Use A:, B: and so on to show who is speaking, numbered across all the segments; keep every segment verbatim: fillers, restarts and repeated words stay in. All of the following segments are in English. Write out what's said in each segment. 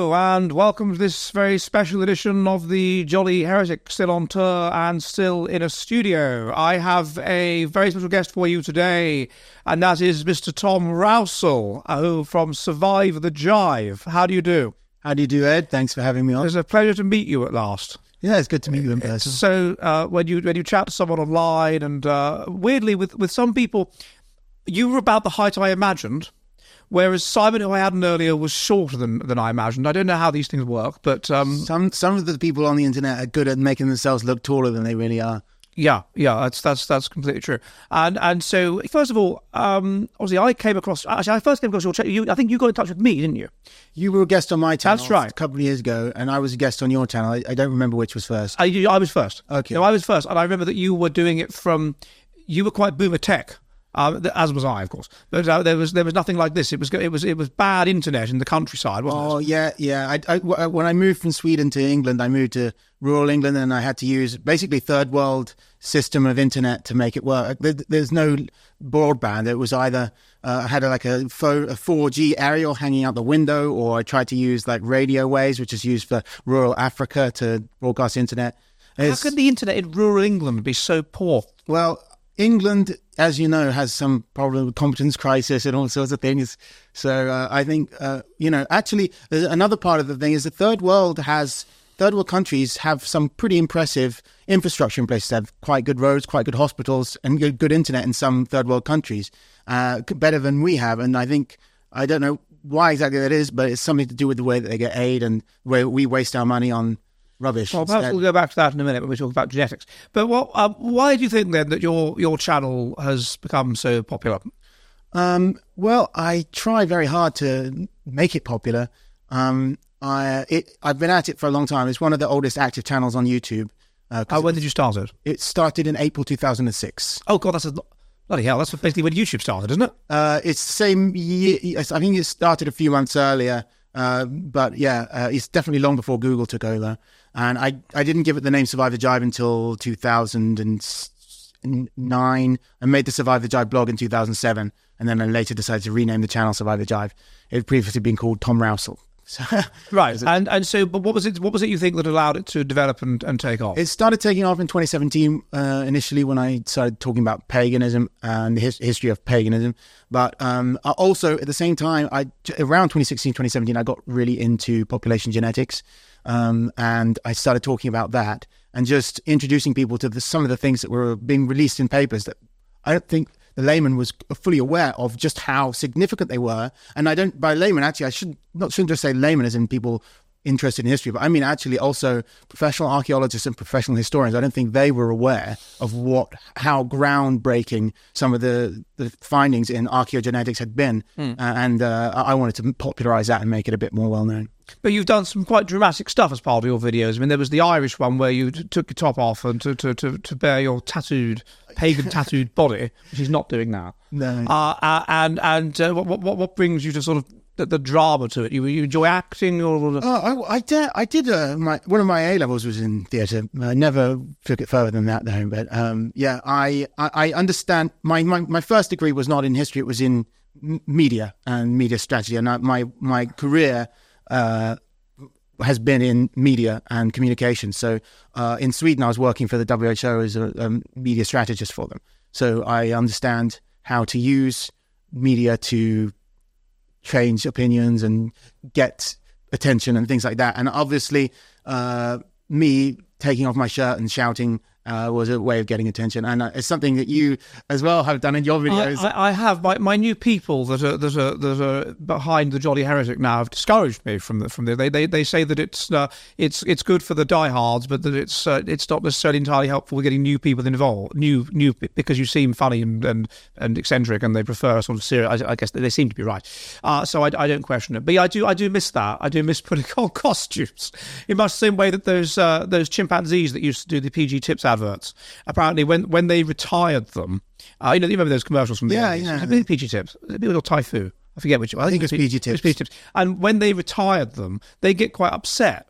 A: Hello, and welcome to this very special edition of the Jolly Heretic, still on tour and still in a studio. I have a very special guest for you today, and that is Mister Tom Rousell, who from Survive the Jive. How do you do?
B: How do you do, Ed? Thanks for having me on.
A: It's a pleasure to meet you at last.
B: Yeah, it's good to meet you in person.
A: So uh, when you when you chat to someone online, and uh, weirdly with, with some people, you were about the height I imagined, whereas Simon, who I had on earlier, was shorter than, than I imagined. I don't know how these things work, but... Um,
B: some some of the people on the internet are good at making themselves look taller than they really are.
A: Yeah, yeah, that's that's that's completely true. And and so, first of all, um, obviously, I came across... Actually, I first came across your... Ch- you, I think you got in touch with me, didn't you?
B: You were a guest on my channel.
A: That's right.
B: A couple of years ago, and I was a guest on your channel. I, I don't remember which was first.
A: I, I was first.
B: Okay.
A: No, I was first, and I remember that you were doing it from... You were quite boomer tech. Um, as was I, of course. But uh, there was there was nothing like this. It was it was it was bad internet in the countryside, wasn't
B: oh,
A: it?
B: Oh yeah, yeah. I, I, when I moved from Sweden to England, I moved to rural England, and I had to use basically third world system of internet to make it work. There, there's no broadband. It was either uh, I had a, like a, a four G aerial hanging out the window, or I tried to use like radio waves, which is used for rural Africa to broadcast internet. It's,
A: How could the internet in rural England be so poor?
B: Well, England, as you know, has some problem with competence crisis and all sorts of things. So uh, I think, uh, you know, actually, there's another part of the thing is the third world has, third world countries have some pretty impressive infrastructure in place. They have quite good roads, quite good hospitals, and good, good internet in some third world countries, uh, better than we have. And I think, I don't know why exactly that is, but it's something to do with the way that they get aid and the way we waste our money on rubbish.
A: Well, perhaps we'll go back to that in a minute when we talk about genetics. But what? Um, why do you think then that your your channel has become so popular?
B: Um, well, I try very hard to make it popular. Um, I it I've been at it for a long time. It's one of the oldest active channels on YouTube.
A: Uh, oh, when did you start it?
B: It started in April two thousand six.
A: Oh God, that's a bloody hell! That's basically when YouTube started, isn't it?
B: Uh, it's the same year. I think it started a few months earlier. Uh, but yeah, uh, it's definitely long before Google took over. And I, I didn't give it the name Survive the Jive until two thousand nine. I made the Survive the Jive blog in two thousand seven. And then I later decided to rename the channel Survive the Jive. It had previously been called Tom Rousell. So,
A: right. And and so, but what was it What was it you think that allowed it to develop and, and take off?
B: It started taking off in twenty seventeen, uh, initially when I started talking about paganism and the his, history of paganism. But um, also at the same time, I around twenty sixteen, twenty seventeen, I got really into population genetics. Um, and I started talking about that and just introducing people to the, some of the things that were being released in papers that I don't think the layman was fully aware of just how significant they were. And I don't, by layman, actually, I should not shouldn't just say layman as in people interested in history, but I mean actually also professional archaeologists and professional historians. I don't think they were aware of what, how groundbreaking some of the, the findings in archaeogenetics had been. Mm. Uh, and uh, I wanted to popularize that and make it a bit more well known.
A: But you've done some quite dramatic stuff as part of your videos. I mean, there was the Irish one where you t- took your top off and to, to, to, to bear your tattooed, pagan tattooed body, which he's not doing now.
B: No.
A: Uh, uh, and and uh, what, what what brings you to sort of the, the drama to it? You you enjoy acting, or?
B: Oh, I I did. I did. Uh, my one of my A levels was in theatre. I never took it further than that, though. But um, yeah, I, I I understand. My, my my first degree was not in history. It was in media and media strategy, and I, my my career uh, has been in media and communication. So uh, in Sweden, I was working for the W H O as a, a media strategist for them. So I understand how to use media to change opinions and get attention and things like that. And obviously, uh, me taking off my shirt and shouting uh, was a way of getting attention, and uh, it's something that you as well have done in your videos.
A: I, I, I have. My, my new people that are that are that are behind the Jolly Heretic now have discouraged me from the, from there. They they they say that it's uh, it's it's good for the diehards, but that it's uh, it's not necessarily entirely helpful for getting new people involved. New new because you seem funny and and, and eccentric, and they prefer a sort of serious. I, I guess they seem to be right. Uh, so I, I don't question it. But yeah, I do I do miss that. I do miss putting on costumes in much the same way that those uh, those chimpanzees that used to do the P G Tips adverts. Apparently, when, when they retired them, uh, you know, you remember those commercials from the
B: yeah,
A: eighties?
B: yeah.
A: Was it P G Tips? Was it or Typhoo? I forget which.
B: I think, I think it's P G Tips.
A: P G Tips. And when they retired them, they get quite upset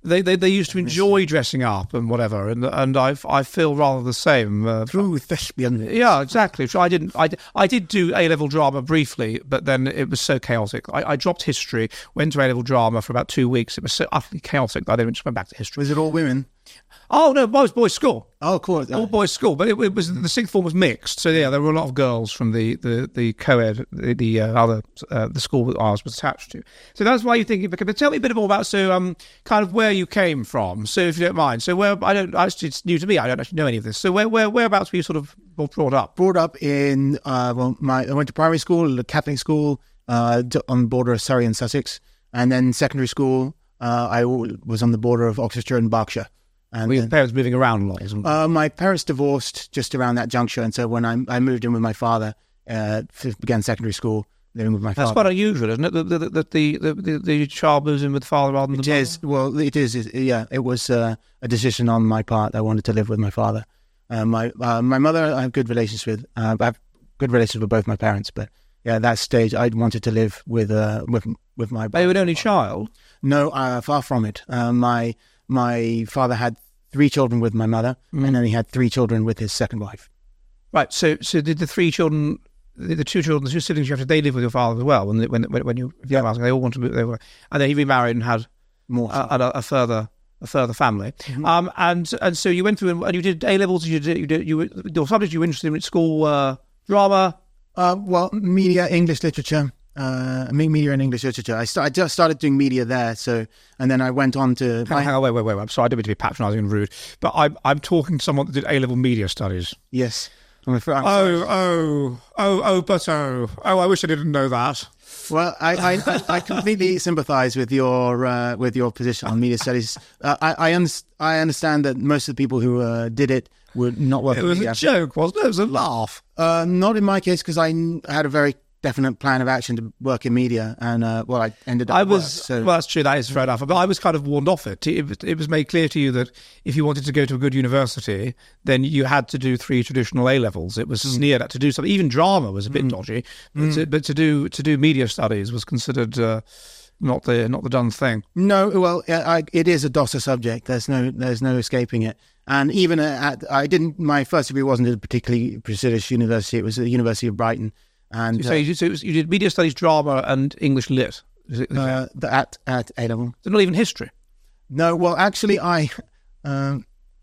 A: they, they they used to enjoy dressing up and whatever, and and I I feel rather the same. Uh,
B: True thespian.
A: yeah, exactly. So I didn't. I, I did do A level drama briefly, but then it was so chaotic. I, I dropped history, went to A level drama for about two weeks. It was so utterly chaotic that I then just went back to history.
B: Was it all women?
A: Oh no, boys boys school.
B: Oh, cool.
A: All boys school, but it, it was the sixth form was mixed. So yeah, there were a lot of girls from the the the co-ed, the, the uh, other uh, the school that ours was attached to. So that's why you think. But tell me a bit more about so um kind of where you came from. So if you don't mind, so where I don't actually it's new to me. I don't actually know any of this. So where where whereabouts were you sort of brought up?
B: Brought up in uh well, my I went to primary school, a Catholic school, uh on the border of Surrey and Sussex, and then secondary school. Uh, I was on the border of Oxfordshire and Berkshire. And
A: Were your
B: then,
A: parents moving around a lot? Isn't it?
B: uh, my parents divorced just around that juncture, and so when I I moved in with my father, uh, began secondary school, living with my
A: That's
B: father.
A: quite unusual, isn't it? That the the, the, the, the the child moves in with the father rather than
B: It
A: the mother?
B: is. Well, it is. it- yeah, it was uh, a decision on my part. I wanted to live with my father. Uh, my uh, my mother, I have good relations with. Uh, I have good relations with both my parents. But yeah, at that stage, I wanted to live with uh, with with my.
A: They were an only child.
B: No, uh, far from it. Uh, my my father had three children with my mother, and then he had three children with his second wife.
A: Right. So, so did the three children, the, the two children, the two siblings you have, did they live with your father as well? When when when, when you, if you
B: Yeah.
A: ask, they all want to move. They were, and then he remarried and had
B: More. so.
A: a, a, a further a further family.
B: Mm-hmm.
A: Um, and and so you went through and you did A levels. You did you did you were, your subject you were interested in at school uh, drama.
B: Uh, well, media, English literature, uh, me- media and English literature. I, st- I just started doing media there, so and then I went on to.
A: Hang, hang on, wait, wait, wait. I'm sorry, I don't mean to be patronising and rude, but I'm I'm talking to someone that did A level media studies.
B: Yes. I'm afraid- I'm
A: Oh, oh, oh, oh, but oh, oh! I wish I didn't know that.
B: Well, I, I, I completely sympathise with your uh, with your position on media studies. Uh, I I, un- I understand that most of the people who uh, did it would not work
A: It
B: in
A: was
B: media.
A: a joke, wasn't it? It was a laugh.
B: Uh, not in my case, because I n- had a very definite plan of action to work in media, and uh, well, I ended up.
A: I
B: at
A: was,
B: work, so
A: well, that's true, that is fair enough. But I was kind of warned off it. It, was- it was made clear to you that if you wanted to go to a good university, then you had to do three traditional A levels. It was sneered at to do something. Even drama was a bit dodgy, but, to, but to do to do media studies was considered uh, not the not the done thing.
B: no, well, I, it is a D O S A subject. There's no there's no escaping it. And even at I didn't. My first degree wasn't at a particularly prestigious university. It was at the University of Brighton, and
A: So, you, so it was, you did media studies, drama, and English lit. Is it,
B: uh, uh, at at A level.
A: so not even history.
B: No, well, actually, I, um,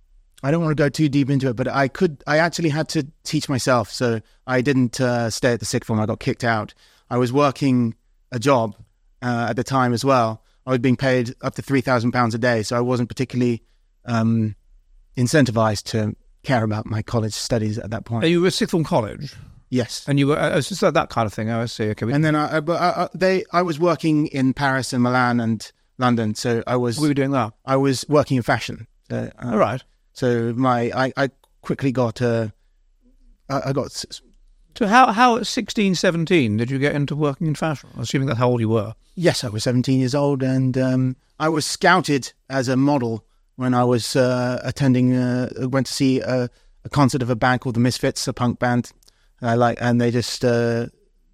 B: I don't want to go too deep into it, but I could. I actually had to teach myself, so I didn't uh, stay at the sixth form. I got kicked out. I was working a job uh, at the time as well. I was being paid up to three thousand pounds a day, so I wasn't particularly um, incentivized to care about my college studies at that point.
A: You were at sixth form college,
B: Yes.
A: and you were uh, so that kind of thing. Oh, I see. Okay, we,
B: And then I, I, but I, I- they, I was working in Paris and Milan and London, so I was,
A: we were doing that.
B: I was working in fashion. So, uh,
A: All right.
B: So my, I, I quickly got, uh, I, I got, s-
A: So how how at sixteen, seventeen did you get into working in fashion? Assuming that's how old you were.
B: yes, I was seventeen years old, and um, I was scouted as a model when I was uh, attending, uh, went to see a, a concert of a band called the Misfits, a punk band. I like, and they just uh,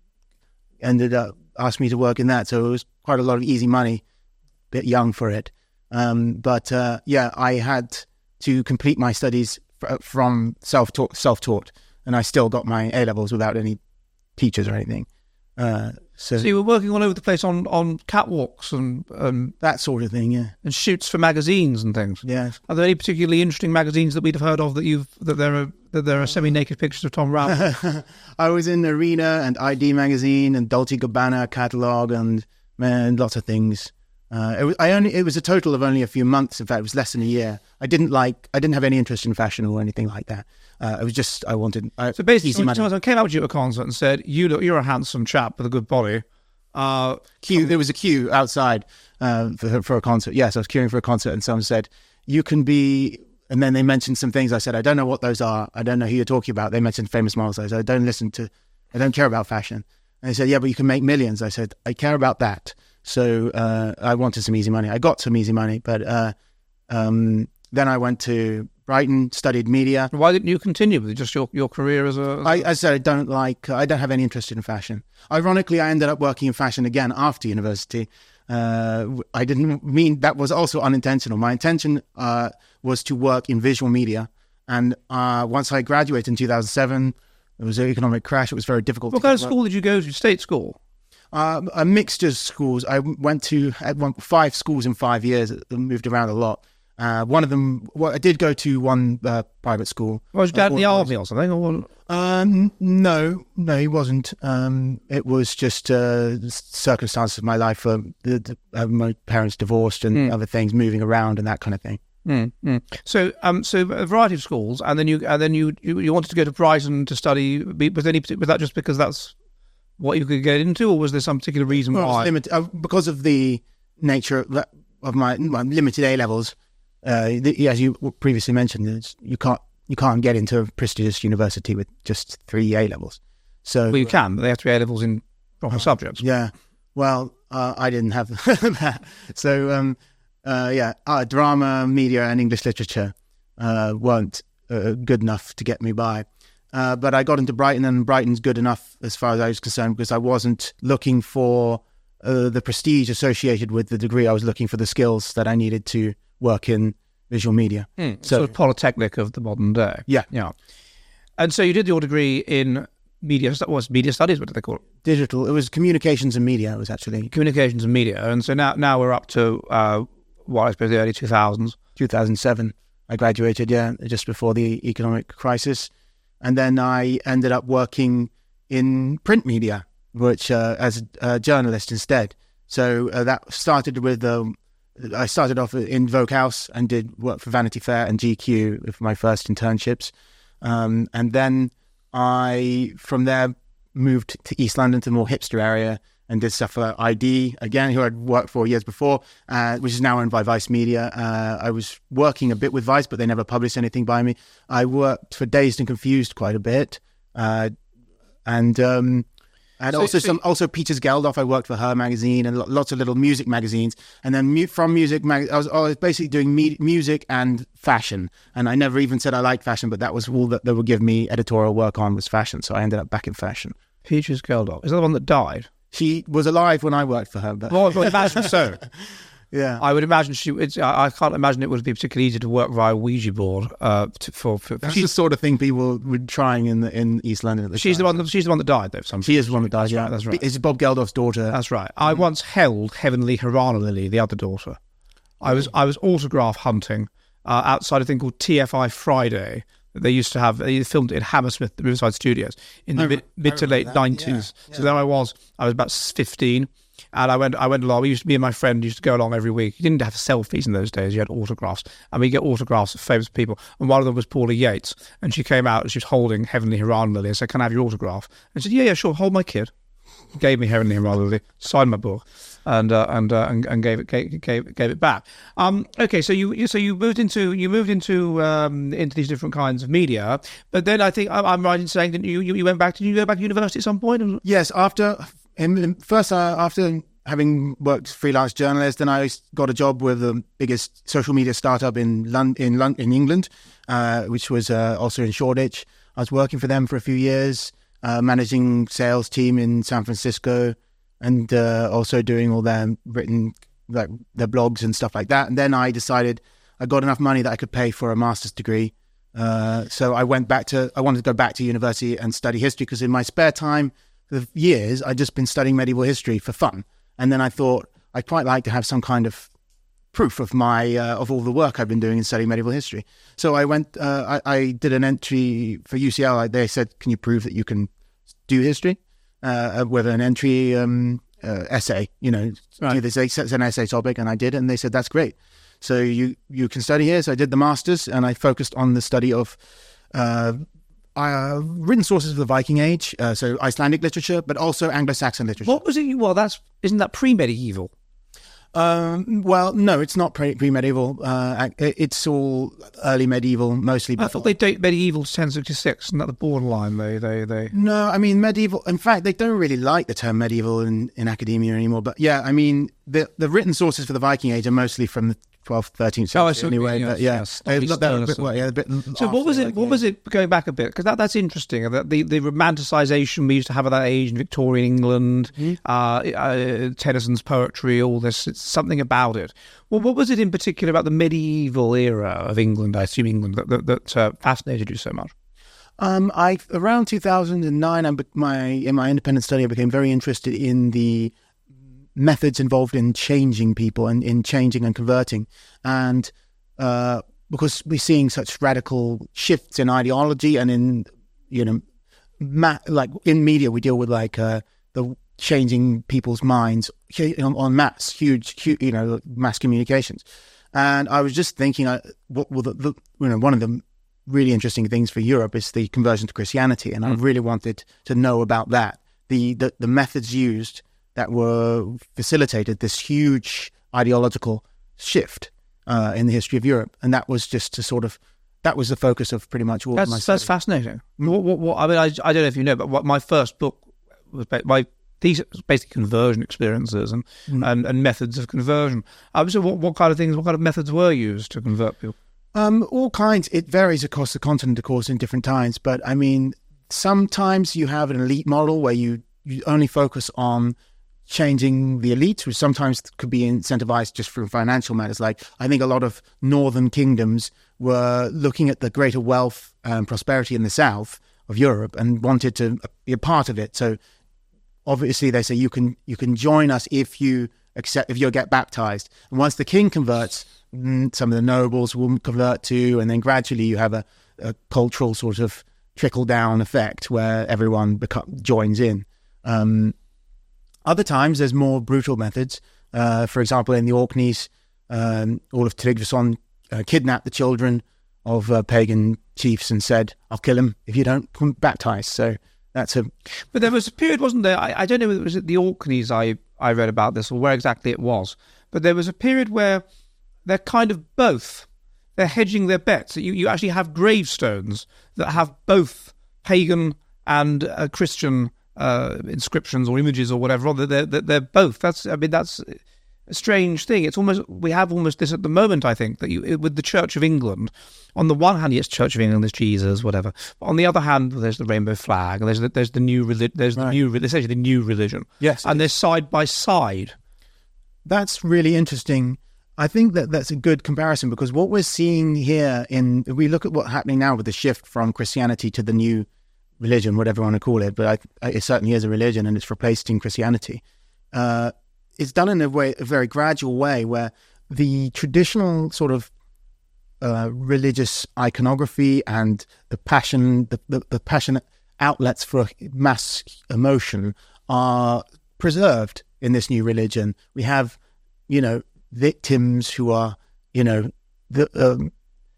B: ended up asked me to work in that. So it was quite a lot of easy money, bit young for it. Um, but uh, yeah, I had to complete my studies f- from self-taught, self-taught, and I still got my A levels without any teachers or anything. Uh, so,
A: So you were working all over the place on, on catwalks and, and
B: that sort of thing, yeah,
A: and shoots for magazines and things.
B: yeah.
A: Are there any particularly interesting magazines that we'd have heard of that you've that there are that there are semi-naked pictures of Tom Brown?
B: I was in Arena and I D magazine and Dolce Gabbana catalog and man, lots of things. Uh, it was I only it was a total of only a few months. In fact, it was less than a year. I didn't like I didn't have any interest in fashion or anything like that. Uh, it was just I wanted I,
A: So basically,
B: easy money.
A: someone came up to you at a concert and said, "You look, you're a handsome chap with a good body." Uh,
B: queue. There was a queue outside uh, for for a concert. Yes, I was queuing for a concert, and someone said, "You can be." And then they mentioned some things. I said, "I don't know what those are. I don't know who you're talking about." They mentioned famous models. I said, "I don't listen to. I don't care about fashion." And they said, "Yeah, but you can make millions." I said, "I care about that." So uh, I wanted some easy money. I got some easy money, but uh, um, then I went to Brighton, studied media.
A: why didn't you continue with just your, your career as a?
B: I, I said I don't like. I don't have any interest in fashion. Ironically, I ended up working in fashion again after university. Uh, I didn't mean that was also unintentional. My intention uh, was to work in visual media. And uh, once I graduated in two thousand seven, there was an economic crash. It was very difficult.
A: What
B: to
A: kind of school did you go to? State school?
B: Uh, a mixture of schools. I went to at one, five schools in five years. I moved around a lot. Uh, one of them, well, I did go to one uh, private school.
A: Was your dad
B: uh,
A: in the army or something? Or?
B: Um, no, no, he wasn't. Um, it was just uh, circumstances of my life. Uh, the, the, uh, my parents divorced and mm. other things, moving around and that kind of thing.
A: Mm, mm. So, um, so a variety of schools, and then you, and then you, you, you wanted to go to Brighton to study. Was any, was that just because that's what you could get into, or was there some particular reason
B: well,
A: why?
B: Limited, uh, because of the nature of, of my well, limited A levels. Uh, the, as you previously mentioned, you can't you can't get into a prestigious university with just three A levels. So,
A: well, you can, but they have to be A levels in proper uh, subjects.
B: Yeah. Well, uh, I didn't have that. So, um, uh, yeah, uh, drama, media, and English literature uh, weren't uh, good enough to get me by. Uh, but I got into Brighton, and Brighton's good enough as far as I was concerned, because I wasn't looking for uh, the prestige associated with the degree. I was looking for the skills that I needed to work in visual media.
A: Mm, so, sort of polytechnic of the modern day.
B: Yeah.
A: Yeah. And so you did your degree in media, what was media studies, what do they call it?
B: Digital. It was communications and media, it was actually.
A: Communications and media. And so now now we're up to, uh, what I suppose, the early two thousands.
B: two thousand seven. I graduated, yeah, just before the economic crisis. And then I ended up working in print media, which uh, as a journalist instead. So uh, that started with... Um, I started off in Vogue House and did work for Vanity Fair and G Q for my first internships. Um, and then I, from there, moved to East London, to the more hipster area, and did stuff for I D, again, who I'd worked for years before, uh, which is now owned by Vice Media. Uh, I was working a bit with Vice, but they never published anything by me. I worked for Dazed and Confused quite a bit. Uh, and... Um, And so, also so, some, also Peters Geldof. I worked for her magazine and lots of little music magazines. And then mu- from music, mag- I was, I was basically doing me- music and fashion. And I never even said I liked fashion, but that was all that they would give me editorial work on was fashion. So I ended up back in fashion.
A: Peters Geldof, is that the one that died?
B: She was alive when I worked for her. But
A: well, I imagine so.
B: Yeah,
A: I would imagine she. It's, I, I can't imagine it would be particularly easy to work via Ouija board. Uh, to, for, for
B: that's the sort of thing people were trying in the, in East London at the
A: she's
B: time.
A: the one. That, she's the one that died, though. Some
B: she is the one that died.
A: That's
B: yeah,
A: right, that's right.
B: It's Bob Geldof's daughter.
A: That's right. I once held Heavenly Hirana Lily, the other daughter. I was I was autograph hunting uh, outside a thing called T F I Friday. That they used to have. They filmed it in Hammersmith, the Riverside Studios, in the mid, mid to late nineties. Yeah, yeah. So there I was. I was about fifteen. And I went I went along. We used to, me and my friend used to go along every week. You didn't have selfies in those days. You had autographs. And we get autographs of famous people. And one of them was Paula Yates. And she came out and she was holding Heavenly Hirana Lily. I said, can I have your autograph? And she said, yeah, yeah, sure. Hold my kid. Gave me Heavenly Hirana Lily, signed my book, and uh, and, uh, and and gave it gave, gave gave it back. Um, okay, so you so you moved into you moved into um, into these different kinds of media, but then I think I'm, I'm right in saying that you, you you went back to you go back to university at some point.
B: Yes, after first uh, after having worked freelance journalist, then I got a job with the biggest social media startup in London in London, in England, uh, which was uh, also in Shoreditch. I was working for them for a few years. Uh, managing sales team in San Francisco, and uh, also doing all their written, like their blogs and stuff like that. And then I decided I got enough money that I could pay for a master's degree. Uh, so I went back to, I wanted to go back to university and study history, because in my spare time for years, I'd just been studying medieval history for fun. And then I thought I'd quite like to have some kind of proof of my uh, of all the work I've been doing in studying medieval history. So I went, uh, I, I did an entry for U C L. They said, can you prove that you can do history uh, with an entry um, uh, essay? You know,
A: right.
B: do this it's an essay topic, and I did it, and they said, that's great. So you, you can study here. So I did the master's, and I focused on the study of uh, uh, written sources of the Viking Age, uh, so Icelandic literature, but also Anglo-Saxon literature.
A: What was it? Well, that's isn't that pre-medieval?
B: Um, well, no, it's not pre- pre-medieval. Uh, it's all early medieval, mostly.
A: I thought they date medieval to ten sixty-six, isn't that the borderline? They, they, they.
B: No, I mean medieval. In fact, they don't really like the term medieval in, in academia anymore. But yeah, I mean the the written sources for the Viking Age are mostly from the twelfth, thirteenth
A: Oh, I
B: century
A: see.
B: anyway.
A: Yes,
B: but yeah,
A: yes.
B: Uh, not that- a bit-
A: Stern,
B: well, yeah, a bit
A: So what was
B: after,
A: it?
B: like,
A: What
B: yeah.
A: was it? Going back a bit, because that, that's interesting. That the the romanticisation we used to have at that age in Victorian England,
B: Mm-hmm.
A: uh, uh, Tennyson's poetry, all this. It's something about it. Well, what was it in particular about the medieval era of England? I assume England that that, that uh, fascinated you so much.
B: Um, I around two thousand nine, I, be- my in my independent study, I became very interested in the methods involved in changing people and in changing and converting, and uh, because we're seeing such radical shifts in ideology and in you know, ma- like in media, we deal with like uh, the changing people's minds on, on mass, huge, huge, you know, mass communications, and I was just thinking, uh, what well, the, the you know one of the really interesting things for Europe is the conversion to Christianity, and I really wanted to know about that. The, the the methods used that were facilitated this huge ideological shift uh, in the history of Europe, and that was just to sort of that was the focus of pretty much all
A: That's
B: of my
A: that's
B: study.
A: fascinating. What, what, what, I mean, I, I don't know if you know, but what my first book was ba- my thesis was basically conversion experiences and, and, and methods of conversion. Um, so what, what kind of things, what kind of methods were used to convert people?
B: Um, all kinds. It varies across the continent, of course, in different times. But I mean, sometimes you have an elite model where you, you only focus on changing the elite, which sometimes could be incentivized just from financial matters. Like I think a lot of northern kingdoms were looking at the greater wealth and prosperity in the south of Europe and wanted to be a part of it. So obviously they say you can you can join us if you accept if you get baptized. And once the king converts, some of the nobles will convert too, and then gradually you have a, a cultural sort of trickle down effect where everyone become, joins in. Um, other times there's more brutal methods. Uh, for example, in the Orkneys, um, Olaf Tryggvason uh, kidnapped the children of uh, pagan chiefs and said, "I'll kill him if you don't come baptize." So that's a.
A: But there was a period, wasn't there? I, I don't know whether it was at the Orkneys I, I read about this or where exactly it was, but there was a period where they're kind of both. They're hedging their bets. You, you actually have gravestones that have both pagan and uh, Christian uh, inscriptions or images or whatever. They're, they're, they're both. That's. I mean, that's a strange thing. It's almost we have almost this at the moment. I think that you with the Church of England. On the one hand, yes, Church of England, there's Jesus, whatever. But on the other hand, there's the rainbow flag, and there's the, there's the new reli- there's
B: Right.
A: the new essentially the new religion.
B: Yes,
A: and they're side by side.
B: That's really interesting. I think that that's a good comparison because what we're seeing here in, if we look at what's happening now with the shift from Christianity to the new religion, whatever you want to call it, but I, I, it certainly is a religion and it's replacing Christianity. Uh, it's done in a way, a very gradual way where the traditional sort of uh, religious iconography and the passion, the, the, the passionate outlets for mass emotion are preserved in this new religion. We have, you know, victims who are, you know, the um,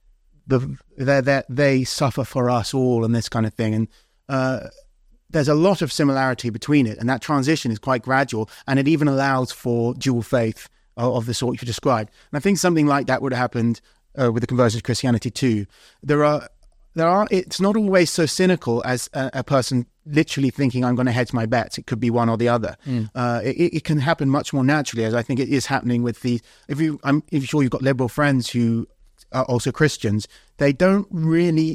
B: the they they suffer for us all and this kind of thing, and uh, there's a lot of similarity between it, and that transition is quite gradual, and it even allows for dual faith of, of the sort you described. And I think something like that would have happened uh, with the conversion to Christianity too. There are. There are. It's not always so cynical as a, a person literally thinking, "I'm going to hedge my bets." It could be one or the other. Mm. Uh, it, it can happen much more naturally, as I think it is happening with the. If you, I'm if sure you've got liberal friends who are also Christians. They don't really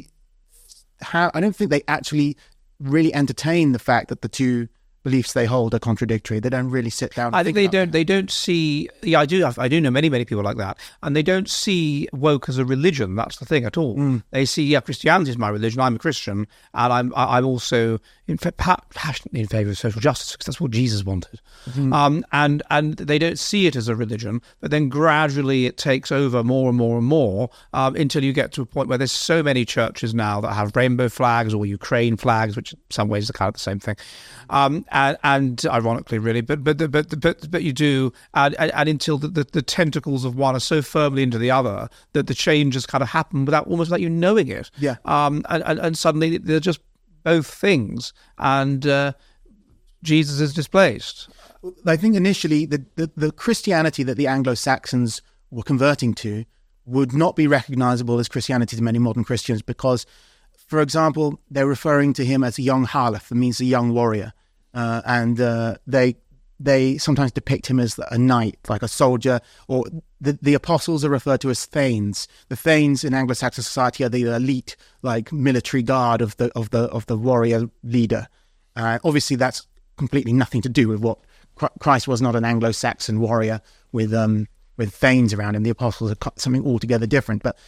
B: have. I don't think they actually really entertain the fact that the two beliefs they hold are contradictory. They don't really sit down. And
A: I think,
B: think
A: they
B: about
A: don't. They don't see. Yeah, I do. I do know many, many people like that, and they don't see woke as a religion. That's the thing at all. Mm. They see, yeah, Christianity is my religion. I'm a Christian, and I'm. I'm also in fa- passionately in favour of social justice because that's what Jesus wanted. Mm-hmm. Um, and and they don't see it as a religion, but then gradually it takes over more and more and more um, until you get to a point where there's so many churches now that have rainbow flags or Ukraine flags, which in some ways are kind of the same thing. Um, and, and ironically, really, but but but but but you do, and, and, and until the, the, the tentacles of one are so firmly into the other that the changes kind of happen without almost like you knowing it.
B: Yeah.
A: Um. And, and, and suddenly they're just both things, and uh, Jesus is displaced.
B: I think initially the, the the Christianity that the Anglo-Saxons were converting to would not be recognizable as Christianity to many modern Christians because, for example, they're referring to him as a young Harlech, that means a young warrior. Uh, and uh, they they sometimes depict him as a knight, like a soldier, or the, the apostles are referred to as thanes. The thanes in Anglo-Saxon society are the elite, like military guard of the of the of the warrior leader. Uh, obviously, that's completely nothing to do with what Christ was. Not an Anglo-Saxon warrior with um with thanes around him. The apostles are something altogether different. But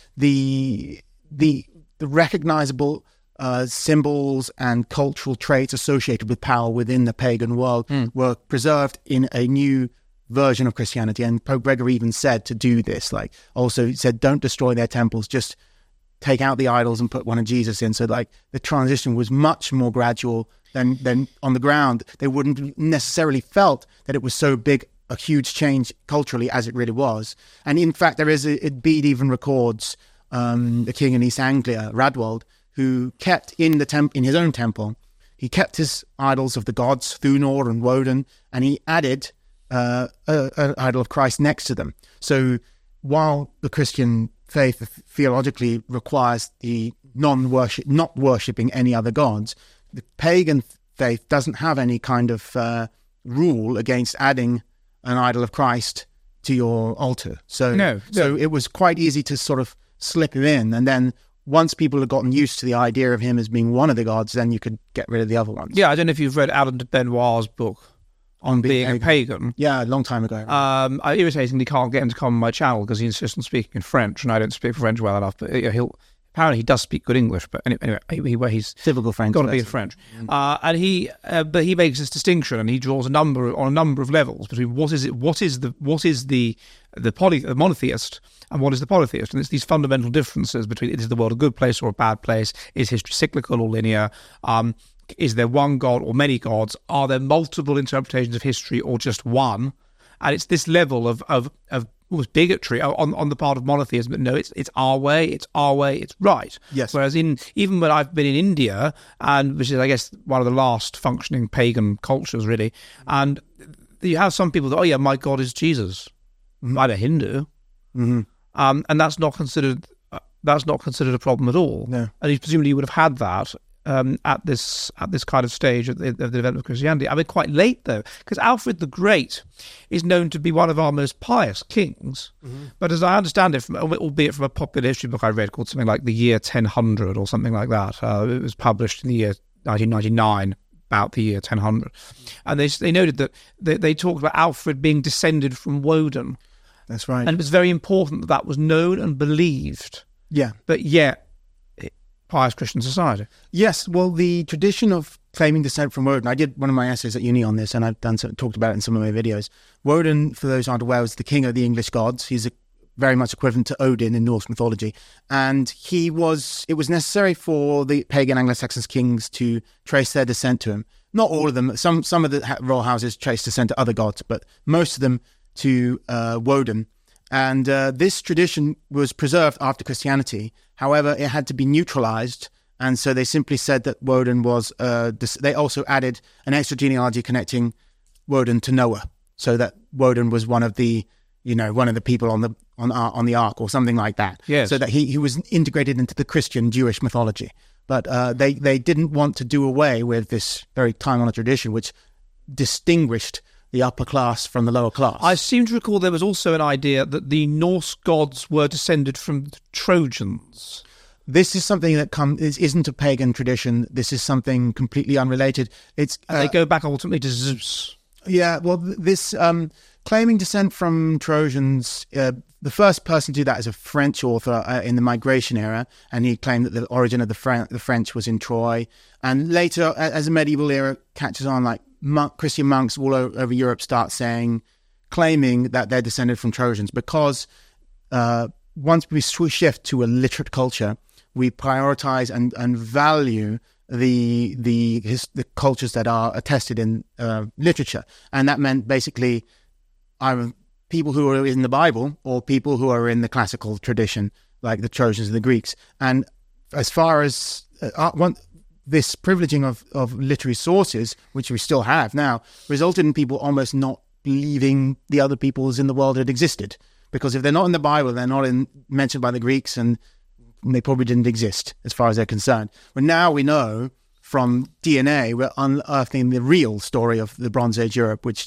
B: the the the recognizable uh, symbols and cultural traits associated with power within the pagan world mm. were preserved in a new version of Christianity. And Pope Gregory even said to do this, like also said, don't destroy their temples, just take out the idols and put one of Jesus in. So like the transition was much more gradual than, than on the ground. They wouldn't necessarily felt that it was so big, a huge change culturally as it really was. And in fact, there is a, it, Bede even records um, the king in East Anglia, Radwald, who kept in the temp in his own temple, he kept his idols of the gods, Thunor and Woden, and he added uh, an idol of Christ next to them. So while the Christian faith theologically requires the non-worship, not worshipping any other gods, the pagan faith doesn't have any kind of uh, rule against adding an idol of Christ to your altar. So,
A: no,
B: so
A: no.
B: it was quite easy to sort of slip him in, and then once people had gotten used to the idea of him as being one of the gods, then you could get rid of the other ones.
A: Yeah, I don't know if you've read Alan de Benoit's book on, on being, being a pagan.
B: Yeah, a long time ago.
A: Um, I irritatingly can't get him to come on my channel because he insists on speaking in French, and I don't speak French well enough. But he'll apparently he does speak good English, but anyway, anyway he's
B: typical French.
A: Got to be in French. Mm. Uh, and he, uh, but he makes this distinction, and he draws a number on a number of levels between what is it, what is the, what is the the poly, the monotheist, and what is the polytheist. And it's these fundamental differences between is the world a good place or a bad place? Is history cyclical or linear? Um, is there one God or many gods? Are there multiple interpretations of history or just one? And it's this level of of of almost bigotry on on the part of monotheism. But no, it's it's our way, it's our way, it's right.
B: Yes.
A: Whereas in even when I've been in India, and which is I guess one of the last functioning pagan cultures really, and you have some people that oh yeah, my God is Jesus. Mm-hmm. I'm a Hindu,
B: mm-hmm.
A: um, and that's not considered uh, that's not considered a problem at all.
B: No.
A: And he presumably would have had that um, at this at this kind of stage of the, of the development of Christianity. I mean, quite late though, because Alfred the Great is known to be one of our most pious kings. Mm-hmm. But as I understand it, from, albeit from a popular history book I read called something like The Year ten hundred or something like that, uh, it was published in the year nineteen ninety-nine. About the year ten hundred, and they they noted that they, they talked about Alfred being descended from Woden.
B: That's right,
A: and it was very important that that was known and believed.
B: Yeah,
A: but yet, it, pious Christian society.
B: Yes, well, the tradition of claiming descent from Woden. I did one of my essays at uni on this, and I've done some, talked about it in some of my videos. Woden, for those who aren't aware, was the king of the English gods. He's a very much equivalent to Odin in Norse mythology. And he was, it was necessary for the pagan Anglo-Saxon kings to trace their descent to him. Not all of them. Some some of the royal houses trace descent to other gods, but most of them to uh, Woden. And uh, this tradition was preserved after Christianity. However, it had to be neutralized. And so they simply said that Woden was, uh, they also added an extra genealogy connecting Woden to Noah. So that Woden was one of the, you know, one of the people on the on on the ark or something like that.
A: Yes.
B: So that he, he was integrated into the Christian Jewish mythology. But uh, they, they didn't want to do away with this very time-honored tradition, which distinguished the upper class from the lower class.
A: I seem to recall there was also an idea that the Norse gods were descended from the Trojans.
B: This is something that come, is, isn't a pagan tradition. This is something completely unrelated. It's
A: uh, They go back ultimately to Zeus.
B: Yeah, well, this um, claiming descent from Trojans, uh, the first person to do that is a French author uh, in the Migration era, and he claimed that the origin of the, Fran- the French was in Troy. And later, as the medieval era catches on, like monk, Christian monks all over Europe start saying, claiming that they're descended from Trojans, because uh, once we shift to a literate culture, we prioritize and, and value the the his, the cultures that are attested in uh, literature, and that meant basically either people who are in the Bible or people who are in the classical tradition, like the Trojans and the Greeks. And as far as uh, one, this privileging of of literary sources, which we still have now, resulted in people almost not believing the other peoples in the world had existed, because if they're not in the Bible, they're not in, mentioned by the Greeks, and they probably didn't exist as far as they're concerned. But now we know from D N A, we're unearthing the real story of the Bronze Age Europe, which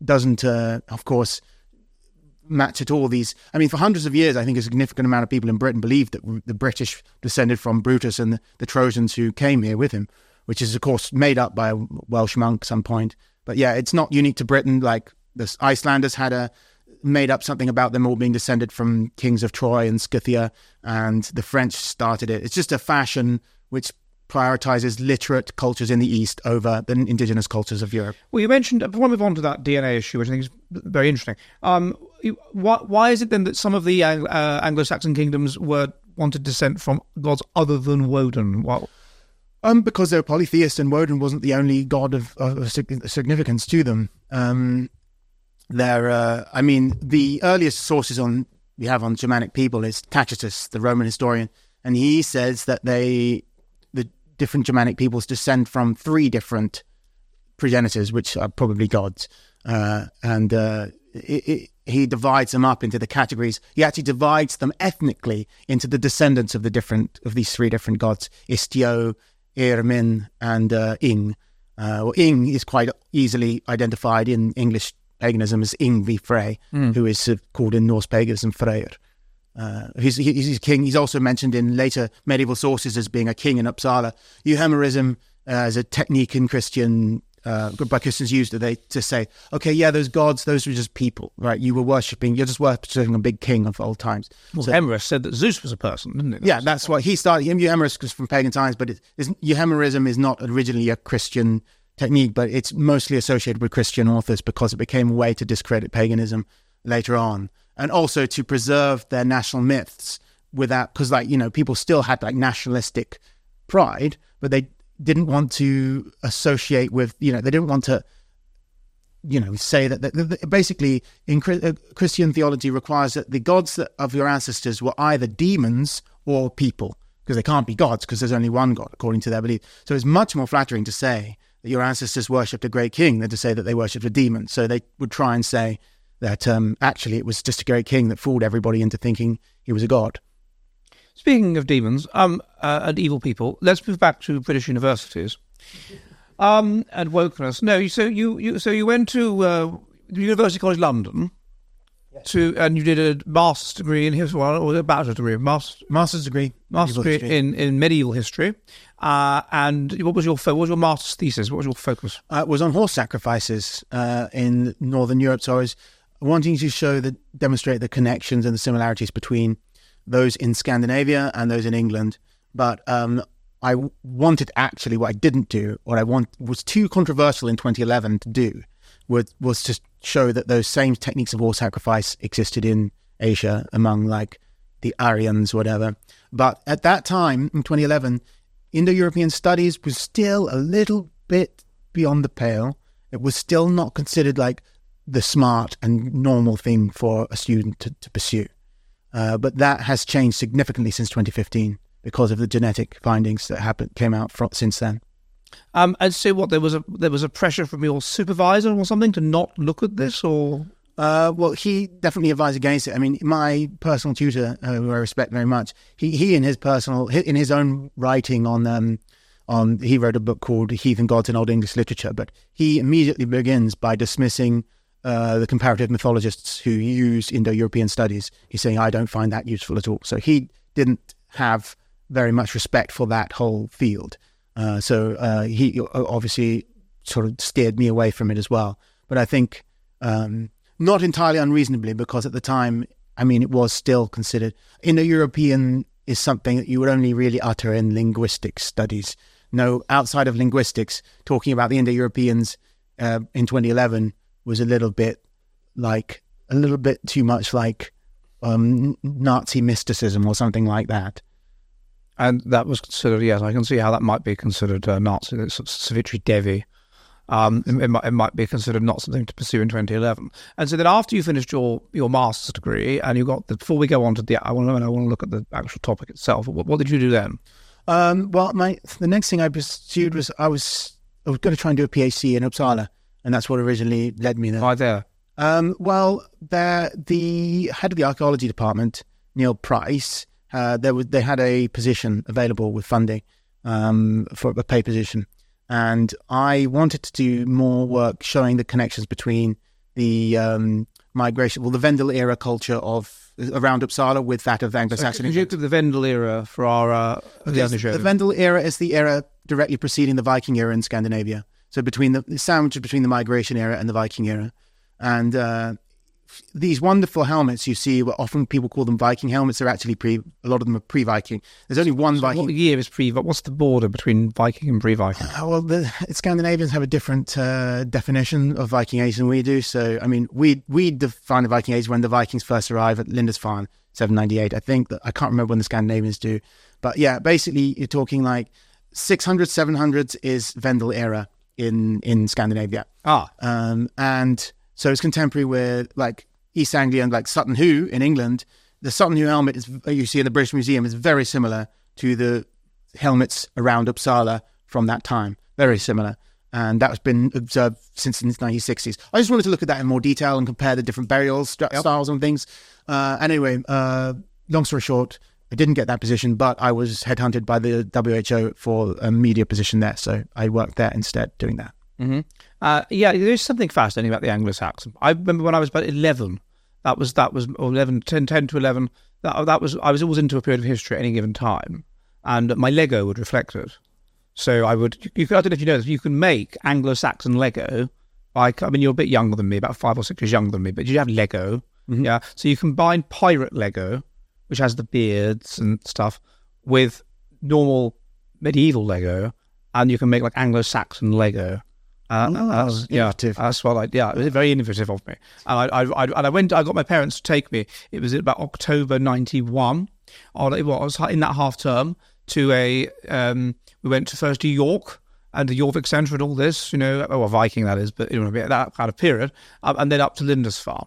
B: doesn't, uh, of course, match at all these. I mean, for hundreds of years, I think a significant amount of people in Britain believed that the British descended from Brutus and the, the Trojans who came here with him, which is, of course, made up by a Welsh monk at some point. But yeah, it's not unique to Britain. Like the Icelanders had a made up something about them all being descended from kings of Troy and Scythia, and the French started it. It's just a fashion which prioritizes literate cultures in the East over the indigenous cultures of Europe.
A: Well, you mentioned, before I move on to that D N A issue, which I think is very interesting, um, why, why is it then that some of the uh, Anglo-Saxon kingdoms were wanted descent from gods other than Woden? What?
B: Um, because they were polytheists, and Woden wasn't the only god of, of significance to them. Um, there, uh, I mean, the earliest sources on we have on Germanic people is Tacitus, the Roman historian, and he says that they, the different Germanic peoples, descend from three different progenitors, which are probably gods, uh, and uh, it, it, he divides them up into the categories. He actually divides them ethnically into the descendants of the different of these three different gods: Istio, Eirmin, and uh, Ing. Uh, well, Ing is quite easily identified in English paganism as Yngvi Frey, mm. who is uh, called in Norse paganism Freyr. Uh, he's, he's a king. He's also mentioned in later medieval sources as being a king in Uppsala. Euhemerism uh, as a technique in Christian, uh, by Christians used they to say, okay, yeah, those gods, those were just people, right? You were worshipping, you're just worshipping a big king of old times.
A: Well,
B: so,
A: Euhemerus said that Zeus was a person, didn't it?
B: Yeah, that's why he started. Euhemerus was from pagan times, but it, Euhemerism is not originally a Christian technique, but it's mostly associated with Christian authors because it became a way to discredit paganism later on, and also to preserve their national myths without, because like, you know, people still had like nationalistic pride, but they didn't want to associate with, you know, they didn't want to, you know, say that, that, that basically in Christian theology requires that the gods that, of your ancestors were either demons or people, because they can't be gods because there's only one God according to their belief. So it's much more flattering to say that your ancestors worshipped a great king than to say that they worshipped a demon. So they would try and say that um, actually it was just a great king that fooled everybody into thinking he was a god.
A: Speaking of demons um, uh, and evil people, let's move back to British universities um, and wokeness. No, so you, you so you went to uh, University College London. Yes. To and you did a master's degree in history, well, or a bachelor's degree, master,
B: master's degree,
A: master's degree history. in in medieval history. Uh, and what was your what was your master's thesis? What was your focus?
B: Uh, it was on horse sacrifices uh, in Northern Europe. So I was wanting to show the demonstrate the connections and the similarities between those in Scandinavia and those in England. But um, I wanted actually what I didn't do, what I want was too controversial in twenty eleven to do, was was to show that those same techniques of horse sacrifice existed in Asia among like the Aryans, whatever. But at that time, in twenty eleven, Indo-European studies was still a little bit beyond the pale. It was still not considered like the smart and normal thing for a student to, to pursue. Uh, but that has changed significantly since twenty fifteen because of the genetic findings that happened came out from, since then.
A: Um, and so, what there was a there was a pressure from your supervisor or something to not look at this, or
B: uh, well, he definitely advised against it. I mean, my personal tutor, uh, who I respect very much, he he in his personal in his own writing on um on he wrote a book called Heathen Gods in Old English Literature, but he immediately begins by dismissing uh, the comparative mythologists who use Indo-European studies. He's saying, I don't find that useful at all. So he didn't have very much respect for that whole field. Uh, so uh, he obviously sort of steered me away from it as well. But I think um, not entirely unreasonably, because at the time, I mean, it was still considered Indo-European is something that you would only really utter in linguistic studies. No, outside of linguistics, talking about the Indo-Europeans uh, in twenty eleven was a little bit like a little bit too much like um, Nazi mysticism or something like that.
A: And that was considered, yes, I can see how that might be considered uh, Nazi. It's Savitri Devi. Um, it, it, might, it might be considered not something to pursue in twenty eleven. And so then after you finished your, your master's degree and you got the, before we go on to the, I want to, I want to look at the actual topic itself. What, what did you do then?
B: Um, well, my the next thing I pursued was I was I was going to try and do a PhD in Uppsala, and that's what originally led me there.
A: Why there?
B: Um, well, there the head of the archaeology department, Neil Price. Uh, there was they had a position available with funding um, for a pay position, and I wanted to do more work showing the connections between the um, migration, well, the Vendel era culture of around Uppsala with that of Anglo-Saxon.
A: So could you give the Vendel era for our uh,
B: okay,
A: the,
B: the Vendel era is the era directly preceding the Viking era in Scandinavia. So between the, the sandwich between the migration era and the Viking era, and uh, these wonderful helmets you see, well, often people call them Viking helmets. They're actually pre. A lot of them are pre-Viking. There's only one
A: so
B: Viking.
A: What year is pre? What's the border between Viking and pre-Viking?
B: Uh, well, the Scandinavians have a different uh, definition of Viking age than we do. So, I mean, we we define the Viking age when the Vikings first arrive at Lindisfarne, seven ninety-eight. I think that I can't remember when the Scandinavians do, but yeah, basically you're talking like six hundreds, seven hundreds is Vendel era in in Scandinavia.
A: Ah,
B: um, and so it's contemporary with like East Anglia and like Sutton Hoo in England. The Sutton Hoo helmet is you see in the British Museum is very similar to the helmets around Uppsala from that time. Very similar, and that's been observed since the nineteen sixties. I just wanted to look at that in more detail and compare the different burial st- yep. styles and things. Uh, anyway, uh, long story short, I didn't get that position, but I was headhunted by the W H O for a media position there, so I worked there instead doing that.
A: Mm-hmm. Uh, yeah, there's something fascinating about the Anglo-Saxon. I remember when I was about eleven, that was that was or eleven, ten, ten to eleven. That that was I was always into a period of history at any given time, and my Lego would reflect it. So I would. You, I don't know if you know this. You can make Anglo-Saxon Lego. Like I mean, you're a bit younger than me, about five or six years younger than me, but you have Lego. Mm-hmm. Yeah, so you combine pirate Lego, which has the beards and stuff, with normal medieval Lego, and you can make like Anglo-Saxon Lego. Uh,
B: oh,
A: that was, yeah, that's what I, yeah, it was very innovative of me. And I, I, I, and I went, I got my parents to take me. It was about October ninety-one, or it was in that half term to a, um, we went to first to York and the Jorvik Centre and all this, you know, oh, a Viking that is, but you know, that kind of period, um, and then up to Lindisfarne.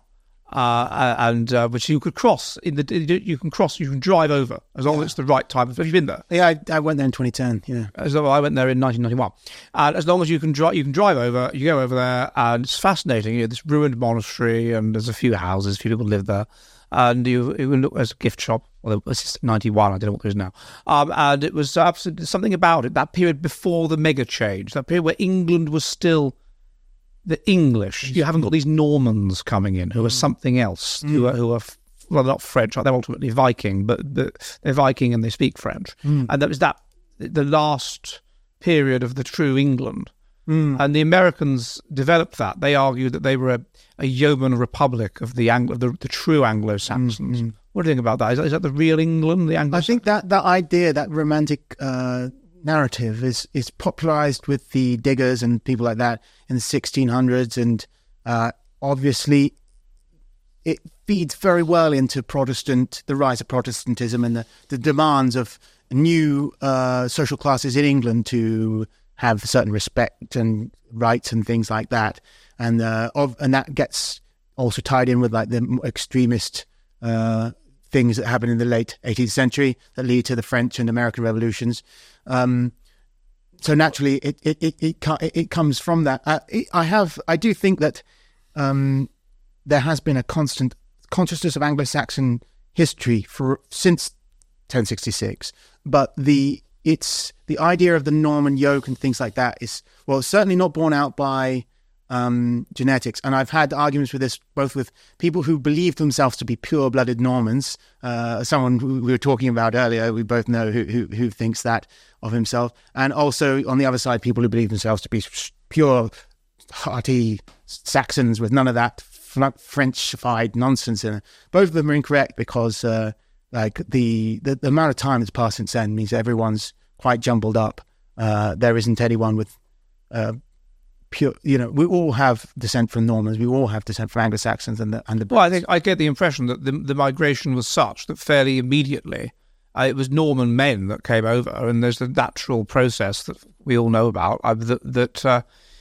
A: Uh, and uh, which you could cross in the you can cross you can drive over as long yeah. as it's the right time. Have you been there?
B: Yeah, I, I went there in twenty ten. Yeah,
A: as though I went there in nineteen ninety-one, and as long as you can drive, you can drive over. You go over there, and it's fascinating. You know, this ruined monastery, and there's a few houses, a few people live there, and you you can look. There's a gift shop. Well, it's ninety-one. I don't know what there is now. Um, and it was absolutely something about it. That period before the mega change, that period where England was still the English. You haven't got these Normans coming in who are something else, mm. who are who are well, not French. They're ultimately Viking, but, but they're Viking and they speak French. Mm. And that was that the last period of the true England. Mm. And the Americans developed that. They argued that they were a, a yeoman republic of the Anglo, the, the true Anglo-Saxons. Mm. What do you think about that? Is, that? is that the real England? The Anglo?
B: I think that that idea, that romantic Uh... narrative is is popularized with the diggers and people like that in the sixteen hundreds, and uh, obviously it feeds very well into Protestant, the rise of Protestantism and the, the demands of new uh, social classes in England to have certain respect and rights and things like that, and uh, of and that gets also tied in with like the extremist uh, things that happen in the late eighteenth century that lead to the French and American revolutions. Um, so naturally, it it it it, it comes from that. I, I have I do think that um, there has been a constant consciousness of Anglo-Saxon history for since ten sixty-six, but the it's the idea of the Norman yoke and things like that is well certainly not borne out by um, genetics. And I've had arguments with this both with people who believe themselves to be pure-blooded Normans. Uh, someone who we were talking about earlier, we both know who, who who thinks that of himself, and also on the other side, people who believe themselves to be pure, hearty Saxons with none of that Frenchified nonsense in it. Both of them are incorrect because, uh, like the, the the amount of time that's passed since then means everyone's quite jumbled up. Uh, there isn't anyone with uh, pure, you know, we all have descent from Normans, we all have descent from Anglo-Saxons and the and the.
A: Well, I think I get the impression that the the migration was such that fairly immediately uh, it was Norman men that came over, and there's the natural process that we all know about uh, that that uh,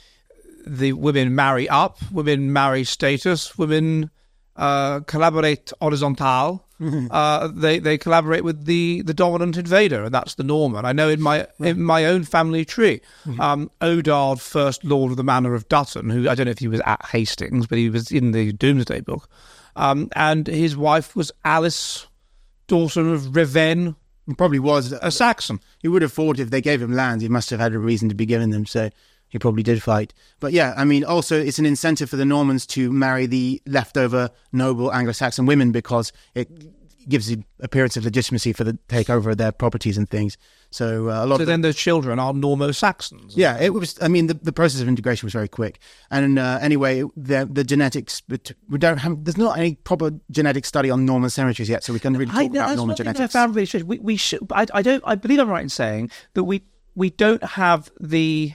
A: the women marry up, women marry status, women uh, collaborate horizontal. Mm-hmm. Uh, they they collaborate with the, the dominant invader, and that's the Norman. I know in my right. in my own family tree, mm-hmm. um, Odard, first Lord of the Manor of Dutton, who I don't know if he was at Hastings, but he was in the Domesday Book, um, and his wife was Alice, daughter of Reven.
B: He probably was
A: a Saxon.
B: He would have thought if they gave him lands, he must have had a reason to be giving them. So he probably did fight. But yeah, I mean, also it's an incentive for the Normans to marry the leftover noble Anglo-Saxon women because it gives the appearance of legitimacy for the takeover of their properties and things. So uh, a lot.
A: So
B: of
A: then
B: the,
A: those children are Normo-Saxons.
B: Yeah, it was. I mean, the, the process of integration was very quick. And uh, anyway, the the genetics. We don't have. There's not any proper genetic study on Norman cemeteries yet, so we can really talk
A: I,
B: about Norman genetics.
A: I found really strange. We, we should. I, I don't. I believe I'm right in saying that we we don't have the.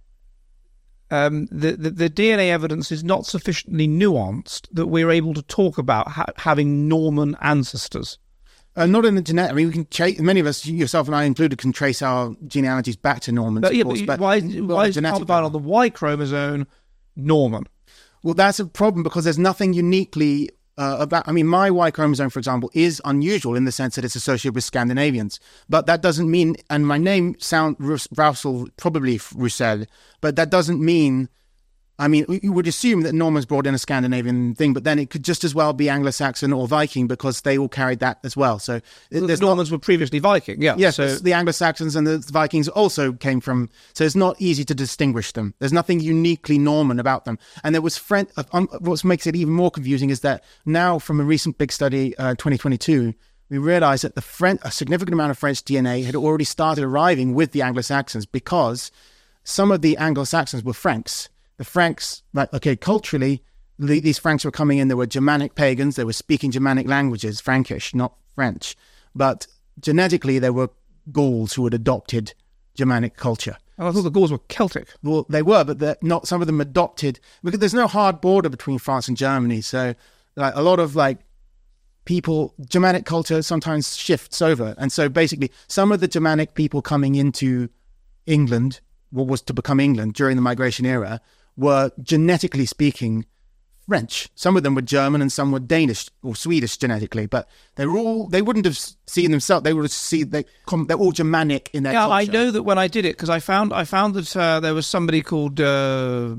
A: Um, the, the the D N A evidence is not sufficiently nuanced that we're able to talk about ha- having Norman ancestors.
B: Uh, not in the genetic. I mean, we can trace. Many of us, yourself and I included, can trace our genealogies back to Normans.
A: But, yeah,
B: course,
A: but,
B: but
A: why,
B: well,
A: why is
B: genetic
A: it on the Y chromosome Norman?
B: Well, that's a problem because there's nothing uniquely uh, about. I mean, my Y chromosome, for example, is unusual in the sense that it's associated with Scandinavians. But that doesn't mean. And my name sound Roussel, probably Roussel, but that doesn't mean. I mean, you would assume that Normans brought in a Scandinavian thing, but then it could just as well be Anglo-Saxon or Viking because they all carried that as well. So
A: the Normans not, were previously Viking, yeah.
B: Yes,
A: so
B: the Anglo-Saxons and the Vikings also came from. So it's not easy to distinguish them. There's nothing uniquely Norman about them. And there was French. Um, what makes it even more confusing is that now, from a recent big study, uh, twenty twenty-two, we realised that the French, a significant amount of French D N A had already started arriving with the Anglo-Saxons because some of the Anglo-Saxons were Franks. The Franks, like, okay, culturally, the, these Franks were coming in. They were Germanic pagans. They were speaking Germanic languages, Frankish, not French. But genetically, they were Gauls who had adopted Germanic culture.
A: Oh, I thought the Gauls were Celtic.
B: Well, they were, but they're not. Some of them adopted because there's no hard border between France and Germany. So, like a lot of like people, Germanic culture sometimes shifts over, and so basically, some of the Germanic people coming into England, what was to become England during the migration era, were genetically speaking French. Some of them were German and some were Danish or Swedish genetically, but they were all, they wouldn't have seen themselves, they would have seen, they, they're all Germanic in their
A: yeah,
B: culture.
A: I know that when I did it, because I found I found that uh, there was somebody called, uh,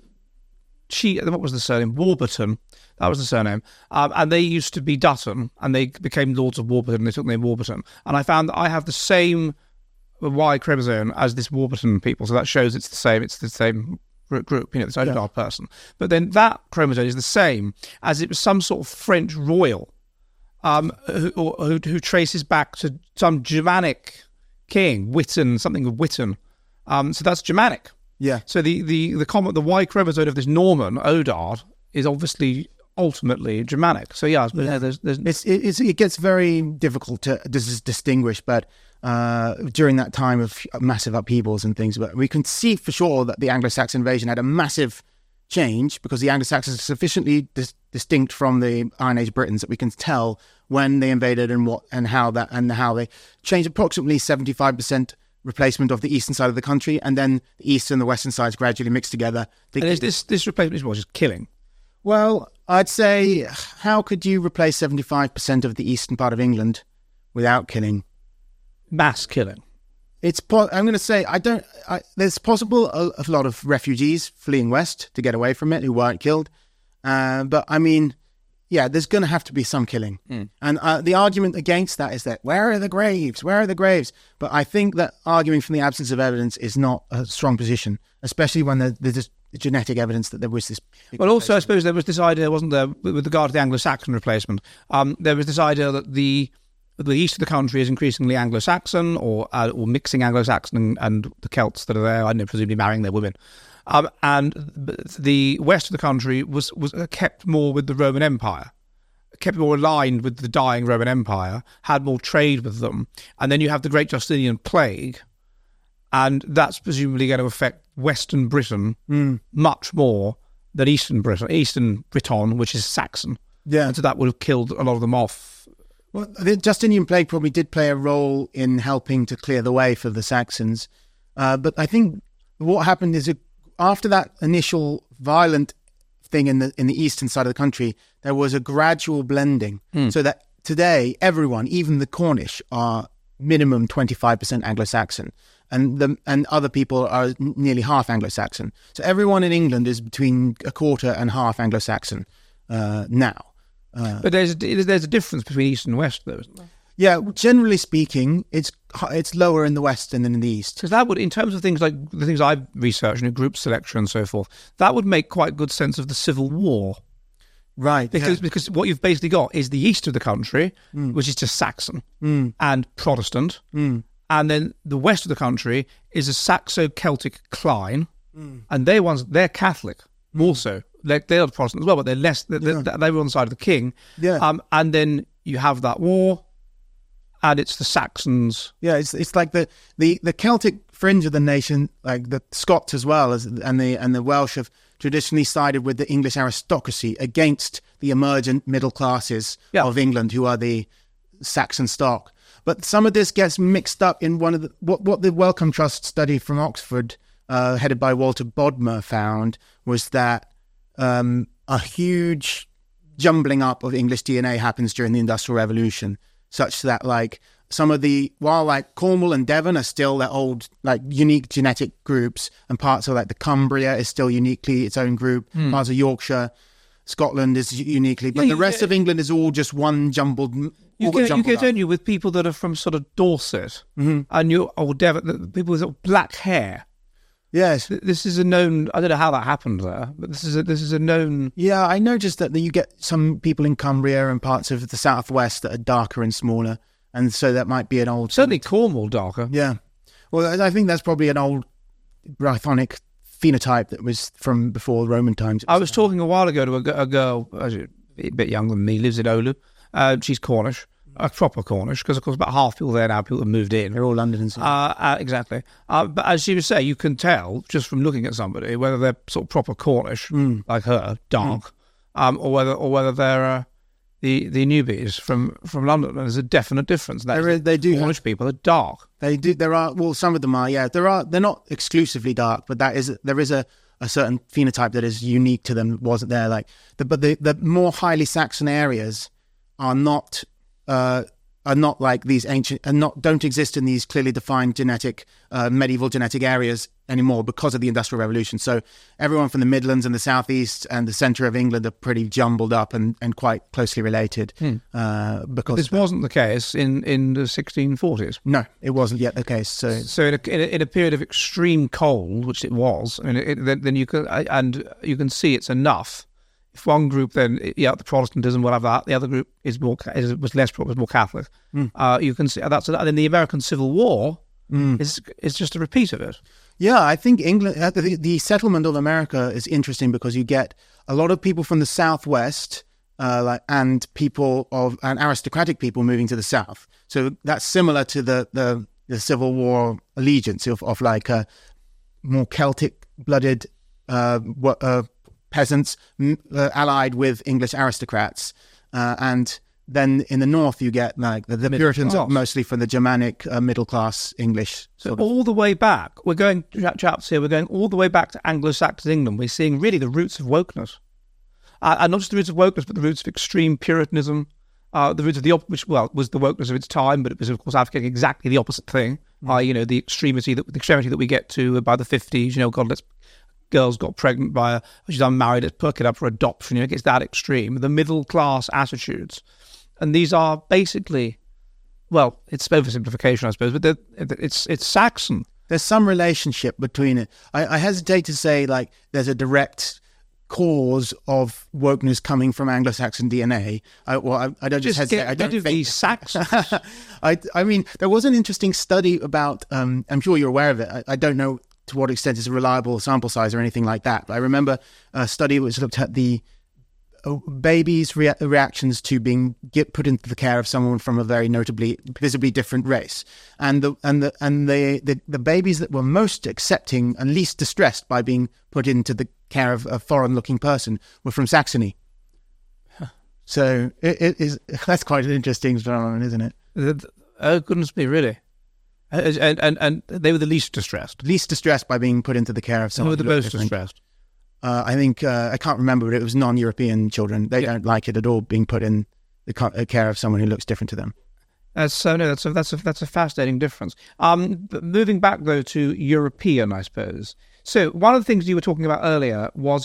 A: she, what was the surname? Warburton. That was the surname. Um, and they used to be Dutton, and they became Lords of Warburton, and they took the name Warburton. And I found that I have the same Y chromosome as this Warburton people, so that shows it's the same, it's the same group, you know, this Odar yeah. person. But then that chromosome is the same as it was some sort of French royal um, who, who, who traces back to some Germanic king, Witten, something of Witten. Um, so that's Germanic.
B: Yeah.
A: So the the the common the Y chromosome of this Norman Odard is obviously ultimately Germanic. So yeah,
B: yeah.
A: There's, there's
B: it's, it's it gets very difficult to dis- distinguish, but. Uh, during that time of massive upheavals and things, but we can see for sure that the Anglo-Saxon invasion had a massive change because the Anglo-Saxons are sufficiently dis- distinct from the Iron Age Britons that we can tell when they invaded and what and how that and how they changed. Approximately seventy-five percent replacement of the eastern side of the country, and then the east and the western sides gradually mixed together.
A: They, and is this this replacement was just killing.
B: Well, I'd say, how could you replace seventy-five percent of the eastern part of England without killing?
A: Mass killing.
B: It's. Po- I'm going to say I don't. I, there's possible a, a lot of refugees fleeing west to get away from it who weren't killed, uh, but I mean, yeah, there's going to have to be some killing. Mm. And uh, the argument against that is that where are the graves? Where are the graves? But I think that arguing from the absence of evidence is not a strong position, especially when there's, there's genetic evidence that there was this.
A: Well, also, I suppose there was this idea, wasn't there, with regard to the Anglo-Saxon replacement? Um, there was this idea that the the east of the country is increasingly Anglo-Saxon, or uh, or mixing Anglo-Saxon and, and the Celts that are there. I don't know, presumably marrying their women. Um, and the west of the country was was kept more with the Roman Empire, kept more aligned with the dying Roman Empire, had more trade with them. And then you have the Great Justinian Plague, and that's presumably going to affect Western Britain mm. much more than Eastern Britain, Eastern Briton, which is Saxon.
B: Yeah.
A: And so that would have killed a lot of them off.
B: Well, the Justinian Plague probably did play a role in helping to clear the way for the Saxons. Uh, but I think what happened is it, after that initial violent thing in the in the eastern side of the country, there was a gradual blending. Mm. So that today, everyone, even the Cornish, are minimum twenty-five percent Anglo-Saxon. And the and other people are nearly half Anglo-Saxon. So everyone in England is between a quarter and half Anglo-Saxon uh, now. Uh,
A: but there's there's a difference between East and West, though, isn't there?
B: Yeah, generally speaking, it's it's lower in the West than in the East.
A: Because that would, in terms of things like the things I've researched, you know, group selection and so forth, that would make quite good sense of the Civil War.
B: Right.
A: Because
B: yeah.
A: because what you've basically got is the east of the country, mm. which is just Saxon
B: mm.
A: and Protestant.
B: Mm.
A: And then the west of the country is a Saxo-Celtic Klein,
B: mm.
A: and they're ones they're Catholic also. They're, they're Protestant as well, but they're less. They're, yeah. they're, they were on the side of the king.
B: Yeah.
A: Um, and then you have that war, and it's the Saxons.
B: Yeah, it's it's like the, the, the Celtic fringe of the nation, like the Scots as well as and the and the Welsh have traditionally sided with the English aristocracy against the emergent middle classes yeah. of England, who are the Saxon stock. But some of this gets mixed up in one of the what what the Wellcome Trust study from Oxford, uh, headed by Walter Bodmer, found was that um, a huge jumbling up of English D N A happens during the Industrial Revolution, such that like some of the, while like Cornwall and Devon are still their old like unique genetic groups, and parts of like the Cumbria is still uniquely its own group, mm. parts of Yorkshire, Scotland is uniquely, but yeah, the rest get, of England is all just one jumbled.
A: You get, you get, don't you, with people that are from sort of Dorset
B: mm-hmm.
A: and you or Devon, people with sort of black hair.
B: Yes,
A: this is a known. I don't know how that happened there, but this is a, this is a known.
B: Yeah, I noticed that you get some people in Cumbria and parts of the southwest that are darker and smaller, and so that might be an old.
A: Certainly, Cornwall darker.
B: Yeah, well, I think that's probably an old Brythonic phenotype that was from before Roman times.
A: I was talking a while ago to a, a girl, a bit younger than me, lives in Oulu. Uh, she's Cornish. A proper Cornish, because of course about half people there now, people have moved in.
B: They're all Londoners.
A: Uh, uh, exactly. Uh, but as she would say, you can tell just from looking at somebody whether they're sort of proper Cornish,
B: mm.
A: like her, dark,
B: mm.
A: um, or whether or whether they're uh, the the newbies from, from London. And there's a definite difference. That
B: there is, they do
A: Cornish
B: have,
A: people are dark.
B: They do. There are well, some of them are. Yeah, there are. They're not exclusively dark, but that is there is a, a certain phenotype that is unique to them that wasn't there. Like the but the the more highly Saxon areas are not. Uh, are not like these ancient, and not don't exist in these clearly defined genetic, uh, medieval genetic areas anymore because of the Industrial Revolution. So everyone from the Midlands and the southeast and the centre of England are pretty jumbled up and, and quite closely related.
A: Hmm.
B: Uh, because
A: this wasn't the case in, in the sixteen forties.
B: No, it wasn't yet the case. So,
A: so in a, in a, in a period of extreme cold, which it was, I mean, it, then, then you can and you can see it's enough. If one group then, yeah, the Protestantism will have that. The other group is more is, was less was more Catholic.
B: Mm.
A: Uh, you can see that's and then the American Civil War
B: mm.
A: is is just a repeat of it.
B: Yeah, I think England, the, the settlement of America is interesting because you get a lot of people from the southwest, uh, like and people of and aristocratic people moving to the south. So that's similar to the the, the Civil War allegiance of of like a more Celtic blooded. Uh, uh, peasants uh, allied with English aristocrats, uh, and then in the north you get like the, the Puritans are mostly from the Germanic uh, middle class English.
A: So all the way back, we're going chaps here. We're going all the way back to Anglo-Saxon England. We're seeing really the roots of wokeness, uh, and not just the roots of wokeness, but the roots of extreme Puritanism. Uh, the roots of the op- which well was the wokeness of its time, but it was of course advocating exactly the opposite thing. Mm. Uh, you know, the extremity that the extremity that we get to by the fifties. You know, God, let's. Girls got pregnant by a, she's unmarried, let's perk it up for adoption. You know, it gets that extreme. The middle class attitudes. And these are basically, well, it's oversimplification, I suppose, but it's it's Saxon.
B: There's some relationship between it. I, I hesitate to say, like, there's a direct cause of wokeness coming from Anglo-Saxon D N A. I, well, I, I don't just, just hesitate. I don't think
A: these Saxons.
B: I, I mean, there was an interesting study about, um, I'm sure you're aware of it. I, I don't know to what extent it's a reliable sample size or anything like that. But I remember a study which looked at the uh, babies' rea- reactions to being get put into the care of someone from a very notably, visibly different race, and the and the and the the, the babies that were most accepting and least distressed by being put into the care of a foreign-looking person were from Saxony. Huh. So it, it is that's quite an interesting phenomenon, isn't it?
A: Oh goodness me, really. And, and and they were the least distressed.
B: Least distressed by being put into the care of someone.
A: Who were the most distressed?
B: Uh, I think, uh, I can't remember, but it was non-European children. They yeah. don't like it at all being put in the care of someone who looks different to them.
A: That's so no, that's a that's a that's a fascinating difference. Um, but moving back though to European, I suppose. So one of the things you were talking about earlier was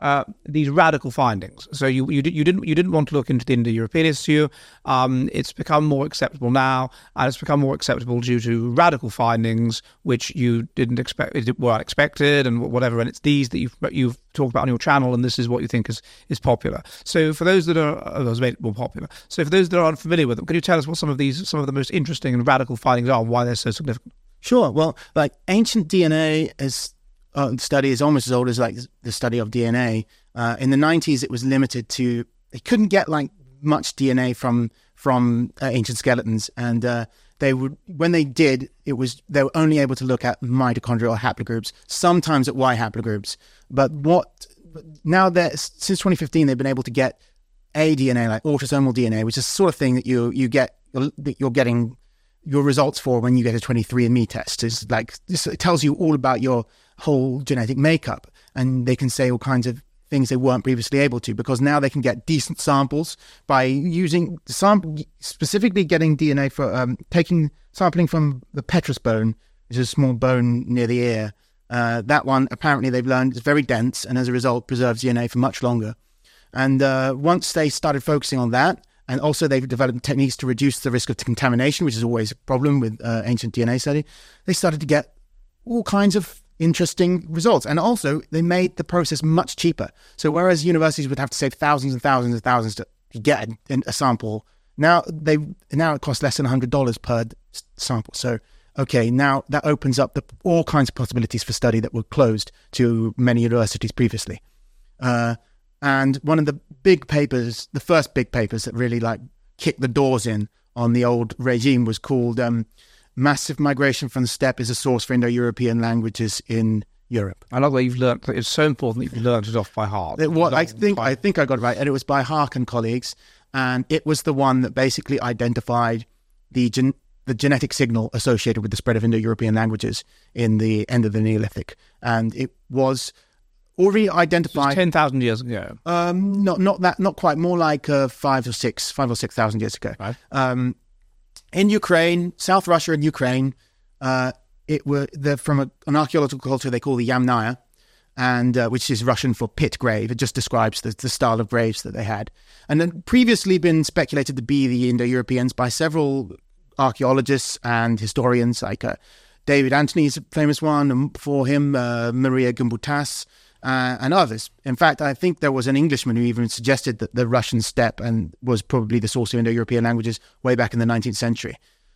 A: uh, these radical findings. So you you, did, you didn't you didn't want to look into the Indo-European issue. Um, it's become more acceptable now, and it's become more acceptable due to radical findings which you didn't expect, were unexpected, and whatever. And it's these that you've you've talked about on your channel, and this is what you think is is popular. So for those that are oh, has made it more popular. So for those that are unfamiliar with them, can you tell us what some of these some of the most interesting and radical findings are, and why they're so significant?
B: Sure. Well, like ancient D N A is uh, study is almost as old as like the study of D N A. Uh, in the nineties, it was limited to they couldn't get like much D N A from from uh, ancient skeletons, and uh, they would when they did, it was they were only able to look at mitochondrial haplogroups, sometimes at Y haplogroups. But what now that since twenty fifteen, they've been able to get a D N A like autosomal D N A, which is the sort of thing that you you get that you're getting your results for when you get a twenty-three and me test. Is like this, it tells you all about your whole genetic makeup, and they can say all kinds of things they weren't previously able to, because now they can get decent samples by using the sample, specifically getting D N A for um, taking sampling from the petrous bone, which is a small bone near the ear. Uh, that one, apparently they've learned, is very dense, and as a result preserves D N A for much longer. And uh, once they started focusing on that, and also they've developed techniques to reduce the risk of contamination, which is always a problem with uh, ancient D N A study, they started to get all kinds of interesting results. And also they made the process much cheaper. So whereas universities would have to save thousands and thousands and thousands to get a, a sample, now they now it costs less than one hundred dollars per sample. So, okay, now that opens up the, all kinds of possibilities for study that were closed to many universities previously. Uh, And one of the big papers, the first big papers that really like kicked the doors in on the old regime was called um, Massive Migration from the Steppe is a Source for Indo-European Languages in Europe.
A: I love that you've learned, it's so important that you've learned it off by heart.
B: It, what, I think I think I got it right, and it was by Hark and colleagues, and it was the one that basically identified the gen- the genetic signal associated with the spread of Indo-European languages in the end of the Neolithic. And it was already identified
A: ten thousand years ago.
B: Um, not not that, not quite. More like uh, five or six, five or six thousand years ago.
A: Right.
B: Um, in Ukraine, South Russia, and Ukraine, uh, it were they're from a, an archaeological culture they call the Yamnaya, and uh, which is Russian for pit grave. It just describes the, the style of graves that they had, and then previously been speculated to be the Indo-Europeans by several archaeologists and historians, like uh, David Anthony is a famous one, and before him, uh, Maria Gimbutas. Uh, and others. In fact, I think there was an Englishman who even suggested that the Russian steppe and was probably the source of Indo-European languages way back in the nineteenth century.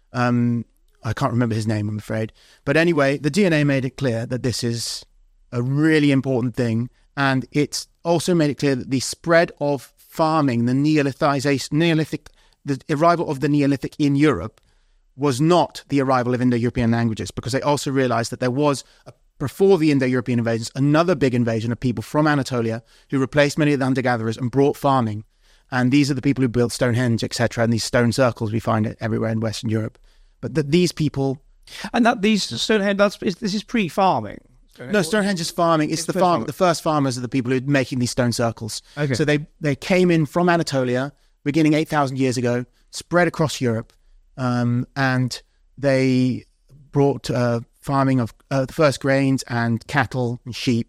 B: Um, I can't remember his name, I'm afraid. But anyway, the D N A made it clear that this is a really important thing. And it's also made it clear that the spread of farming, the Neolithization, Neolithic, the arrival of the Neolithic in Europe was not the arrival of Indo-European languages, because they also realized that there was a before the Indo-European invasions, another big invasion of people from Anatolia who replaced many of the hunter-gatherers and brought farming. And these are the people who built Stonehenge, et cetera, and these stone circles we find everywhere in Western Europe. But that these people...
A: And that these Stonehenge, that's, this is pre-farming?
B: Stonehenge. No, Stonehenge is farming. It's, it's the farm. Farming. The first farmers are the people who are making these stone circles.
A: Okay.
B: So they, they came in from Anatolia, beginning eight thousand years ago, spread across Europe, um, and they brought... Uh, farming of uh, the first grains and cattle and sheep,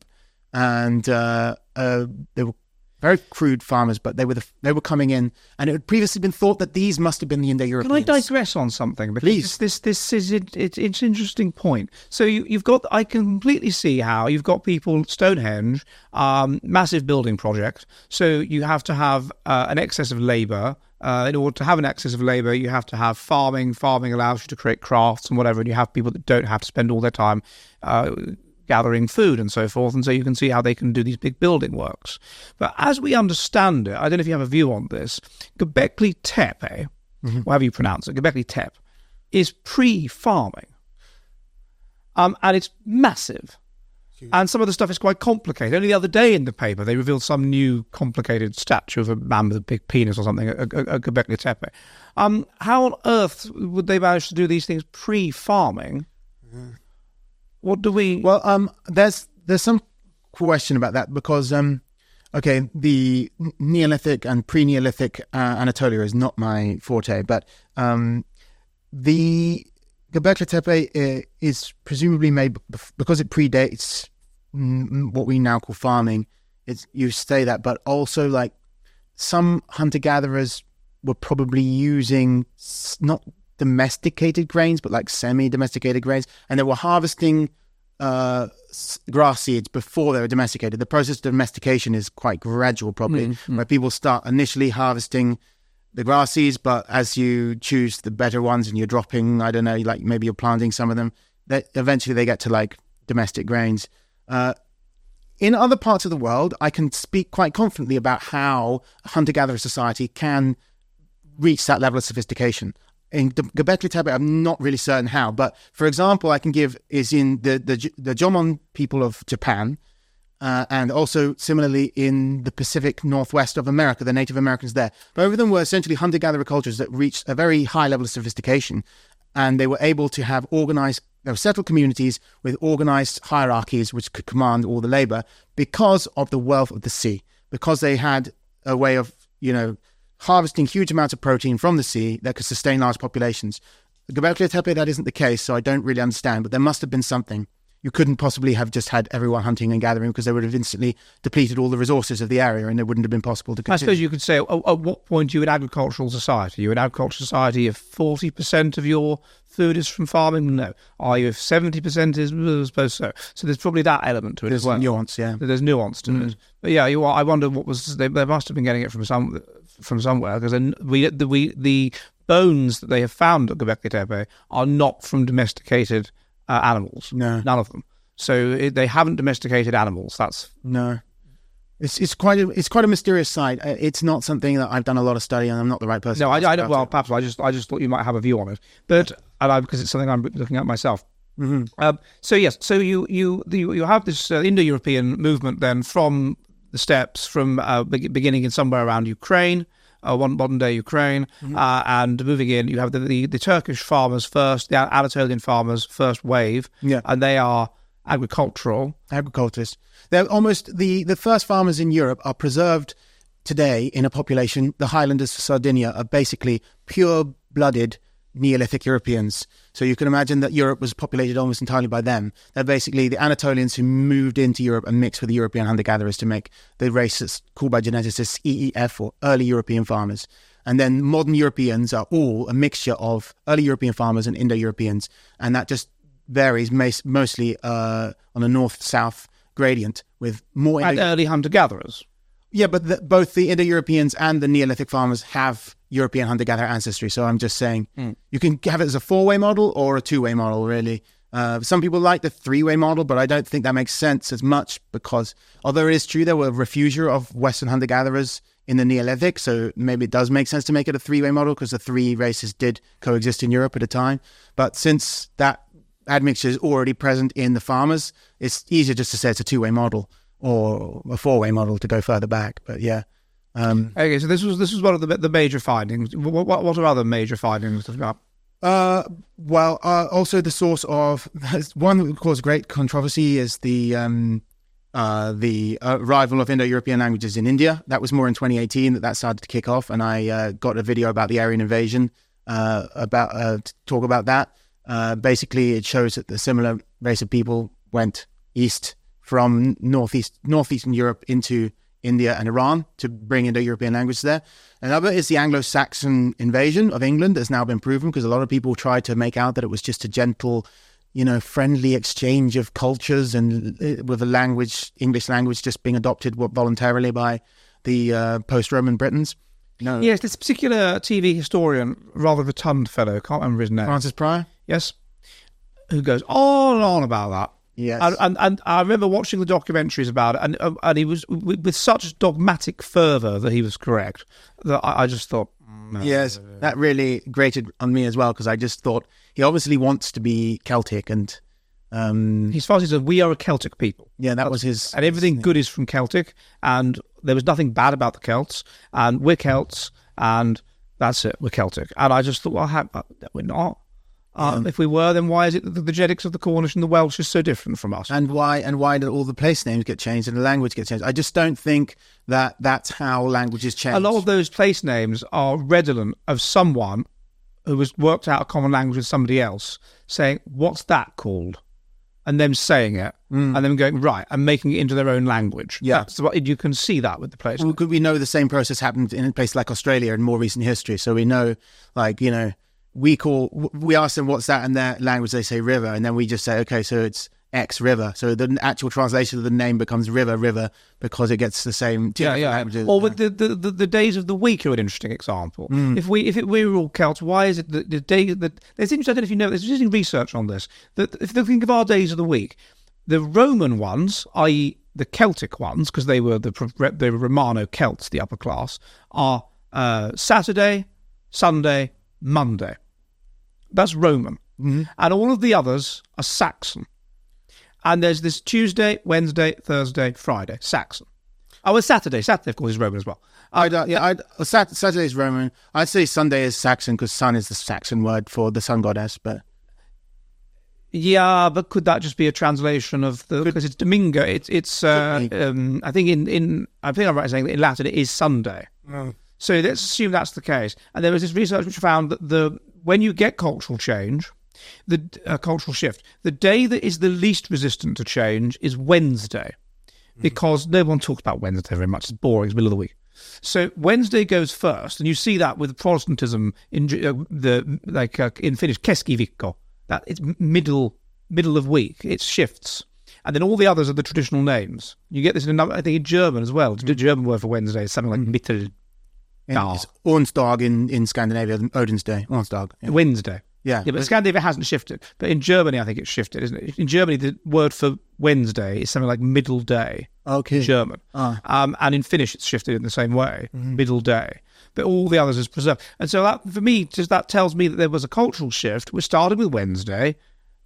B: and uh, uh, they were very crude farmers, but they were the, they were coming in, and it had previously been thought that these must have been the Indo-Europeans.
A: Can I digress on something? Because
B: Please.
A: This this, this is it, it, it's an interesting point. So you, you've got I can completely see how you've got people Stonehenge, um, massive building project. So you have to have uh, an excess of labour. Uh, in order to have an excess of labour, you have to have farming. Farming allows you to create crafts and whatever, and you have people that don't have to spend all their time uh, gathering food and so forth. And so you can see how they can do these big building works. But as we understand it, I don't know if you have a view on this, Göbekli Tepe, mm-hmm. however you pronounce it, Göbekli Tepe, is pre-farming. Um, and it's massive. And some of the stuff is quite complicated. Only the other day in the paper, they revealed some new complicated statue of a man with a big penis or something at, at, at Göbekli Tepe. Um, how on earth would they manage to do these things pre-farming? Mm-hmm. What do we...
B: Well, um, there's there's some question about that, because, um, okay, the Neolithic and pre-Neolithic uh, Anatolia is not my forte, but um, the... Göbekli Tepe is presumably made, because it predates what we now call farming, it's you say that, but also like some hunter gatherers were probably using s- not domesticated grains, but like semi-domesticated grains, and they were harvesting uh, s- grass seeds before they were domesticated. The process of domestication is quite gradual, probably,
A: Mm-hmm.
B: where people start initially harvesting the grass seeds, but as you choose the better ones and you're dropping, I don't know, like maybe you're planting some of them, that eventually they get to like domestic grains. Uh, in other parts of the world, I can speak quite confidently about how a hunter-gatherer society can reach that level of sophistication. In the Göbekli Tepe, I'm not really certain how, but for example, I can give is in the the, the Jomon people of Japan, uh, and also similarly in the Pacific Northwest of America, the Native Americans there. Both of them were essentially hunter-gatherer cultures that reached a very high level of sophistication, and they were able to have organized, they were settled communities with organized hierarchies which could command all the labor because of the wealth of the sea, because they had a way of, you know, harvesting huge amounts of protein from the sea that could sustain large populations. Göbekli Tepe, that isn't the case, so I don't really understand, but there must have been something. You couldn't possibly have just had everyone hunting and gathering because they would have instantly depleted all the resources of the area and it wouldn't have been possible to continue.
A: I suppose you could say, at, at what point are you an agricultural society? Are you an agricultural society if forty percent of your food is from farming? No. Are you if seventy percent is? I suppose so. So there's probably that element to it
B: There's
A: as well.
B: nuance, yeah.
A: There's nuance to
B: Mm.
A: it. But yeah, you are, I wonder what was, they, they must have been getting it from some from somewhere, because then we, the, we, the bones that they have found at Göbekli Tepe are not from domesticated uh, animals.
B: No.
A: None of them. So it, they haven't domesticated animals. That's
B: No. It's it's quite a it's quite a mysterious side. Uh, It's not something that I've done a lot of study on. I'm not the right person.
A: no.
B: to
A: I,
B: ask
A: I don't.
B: about
A: Well,
B: it.
A: perhaps I just I just thought you might have a view on it, but and I, because it's something I'm looking at myself.
B: Mhm.
A: Um, so yes, so you you you, you have this uh, Indo-European movement then from the steppes, from uh, be- beginning in somewhere around Ukraine, uh, one modern day Ukraine,
B: Mm-hmm.
A: uh, and moving in. You have the, the the Turkish farmers first, the Anatolian farmers first wave,
B: Yeah.
A: and they are agricultural.
B: Agriculturists. They're almost the, the first farmers in Europe are preserved today in a population. The Highlanders of Sardinia are basically pure-blooded Neolithic Europeans. So you can imagine that Europe was populated almost entirely by them. They're basically the Anatolians who moved into Europe and mixed with the European hunter-gatherers to make the race that's called by geneticists E E F, or early European farmers. And then modern Europeans are all a mixture of early European farmers and Indo-Europeans. And that just varies mas- mostly uh, on a north-south gradient with more...
A: And
B: Indo-
A: early hunter-gatherers.
B: yeah, but the, both the Indo-Europeans and the Neolithic farmers have European hunter-gatherer ancestry. So I'm just saying you can have it as a four-way model or a two-way model, really. Uh, some people like the three-way model, but I don't think that makes sense as much because although it is true there were refugia of Western hunter-gatherers in the Neolithic, so maybe it does make sense to make it a three-way model because the three races did coexist in Europe at a time. But since that admixture is already present in the farmers, it's easier just to say it's a two-way model or a four-way model to go further back. But yeah. Um,
A: Okay, so this was this was one of the the major findings. What what, what are other major findings?
B: uh, well, uh, also the source of one that would cause great controversy is the um, uh, the arrival of Indo-European languages in India. That was more in twenty eighteen that that started to kick off, and I uh, got a video about the Aryan invasion uh, about uh, to talk about that. Uh, basically, it shows that the similar race of people went east from northeast northeastern Europe into India and Iran to bring Indo-European languages there. Another is the Anglo-Saxon invasion of England that's now been proven because a lot of people tried to make out that it was just a gentle, you know, friendly exchange of cultures and uh, with a language, English language, just being adopted voluntarily by the uh, post-Roman Britons. No,
A: Yes, this particular T V historian, rather rotund fellow, can't remember his name.
B: Francis Pryor.
A: Yes, who goes on and on about that.
B: Yes,
A: And, and and I remember watching the documentaries about it, and um, and he was with, with such dogmatic fervour that he was correct that I, I just thought, mm, no.
B: yes, that really grated on me as well because I just thought he obviously wants to be Celtic and um,
A: As far as he said, we are a Celtic people,
B: yeah, that was his.
A: and everything good is from Celtic, and there was nothing bad about the Celts, and we're Celts, and that's it, we're Celtic. And I just thought, well, how, uh, we're not. Uh,
B: Yeah.
A: If we were, then why is it that the genetics of the Cornish and the Welsh is so different from us?
B: And why and why did all the place names get changed and the language get changed? I just don't think that that's how languages change.
A: A lot of those place names are redolent of someone who has worked out a common language with somebody else, saying, "What's that called?" and them saying it,
B: Mm.
A: and them going, right, and making it into their own language.
B: Yeah.
A: That's what, you can see that with the place.
B: Well, could we know the same process happened in a place like Australia in more recent history? So we know, like, you know, we call, we ask them what's that in their language, they say river, and then we just say, okay, so it's X river. So the actual translation of the name becomes river, river, because it gets the same
A: Yeah, yeah.
B: languages.
A: Or with the, the, the, the days of the week are an interesting example.
B: Mm.
A: If we if it, we were all Celts, why is it that the day that there's interesting? I don't know if you know, there's interesting research on this. That if you think of our days of the week, the Roman ones, that is, the Celtic ones, because they were the they were Romano Celts, the upper class, are uh, Saturday, Sunday, Monday. That's Roman,
B: Mm-hmm.
A: and all of the others are Saxon. And there's this Tuesday, Wednesday, Thursday, Friday, Saxon. Oh, it's Saturday. Saturday, of course, is Roman as well.
B: I'd, uh, yeah, I'd, uh, Sat- Saturday is Roman. I'd say Sunday is Saxon because sun is the Saxon word for the sun goddess. But
A: Yeah, but could that just be a translation of the? Because it's Domingo. It's it's. Uh,
B: Could be.
A: um, I think in, in I think I'm right in saying that in Latin it is Sunday. So let's assume that's the case. And there was this research which found that the when you get cultural change, the uh, cultural shift, the day that is the least resistant to change is Wednesday, because no one talks about Wednesday very much. It's boring. It's the middle of the week. So Wednesday goes first, and you see that with Protestantism in uh, the like uh, in Finnish keskiviikko. That it's middle middle of week. It shifts, and then all the others are the traditional names. You get this in another, I think, in German as well. The German word for Wednesday is something like Mittel.
B: yeah, it's Onsdag in, in Scandinavia, Odin's Day. Onsdag. Yeah.
A: Wednesday.
B: Yeah.
A: Yeah, but Scandinavia hasn't shifted. But in Germany, I think it's shifted, isn't it? In Germany, the word for Wednesday is something like middle day.
B: Okay.
A: German.
B: Ah.
A: Um, and in Finnish, it's shifted in the same way, middle day. But all the others is preserved. And so that, for me, just that tells me that there was a cultural shift. We started with Wednesday,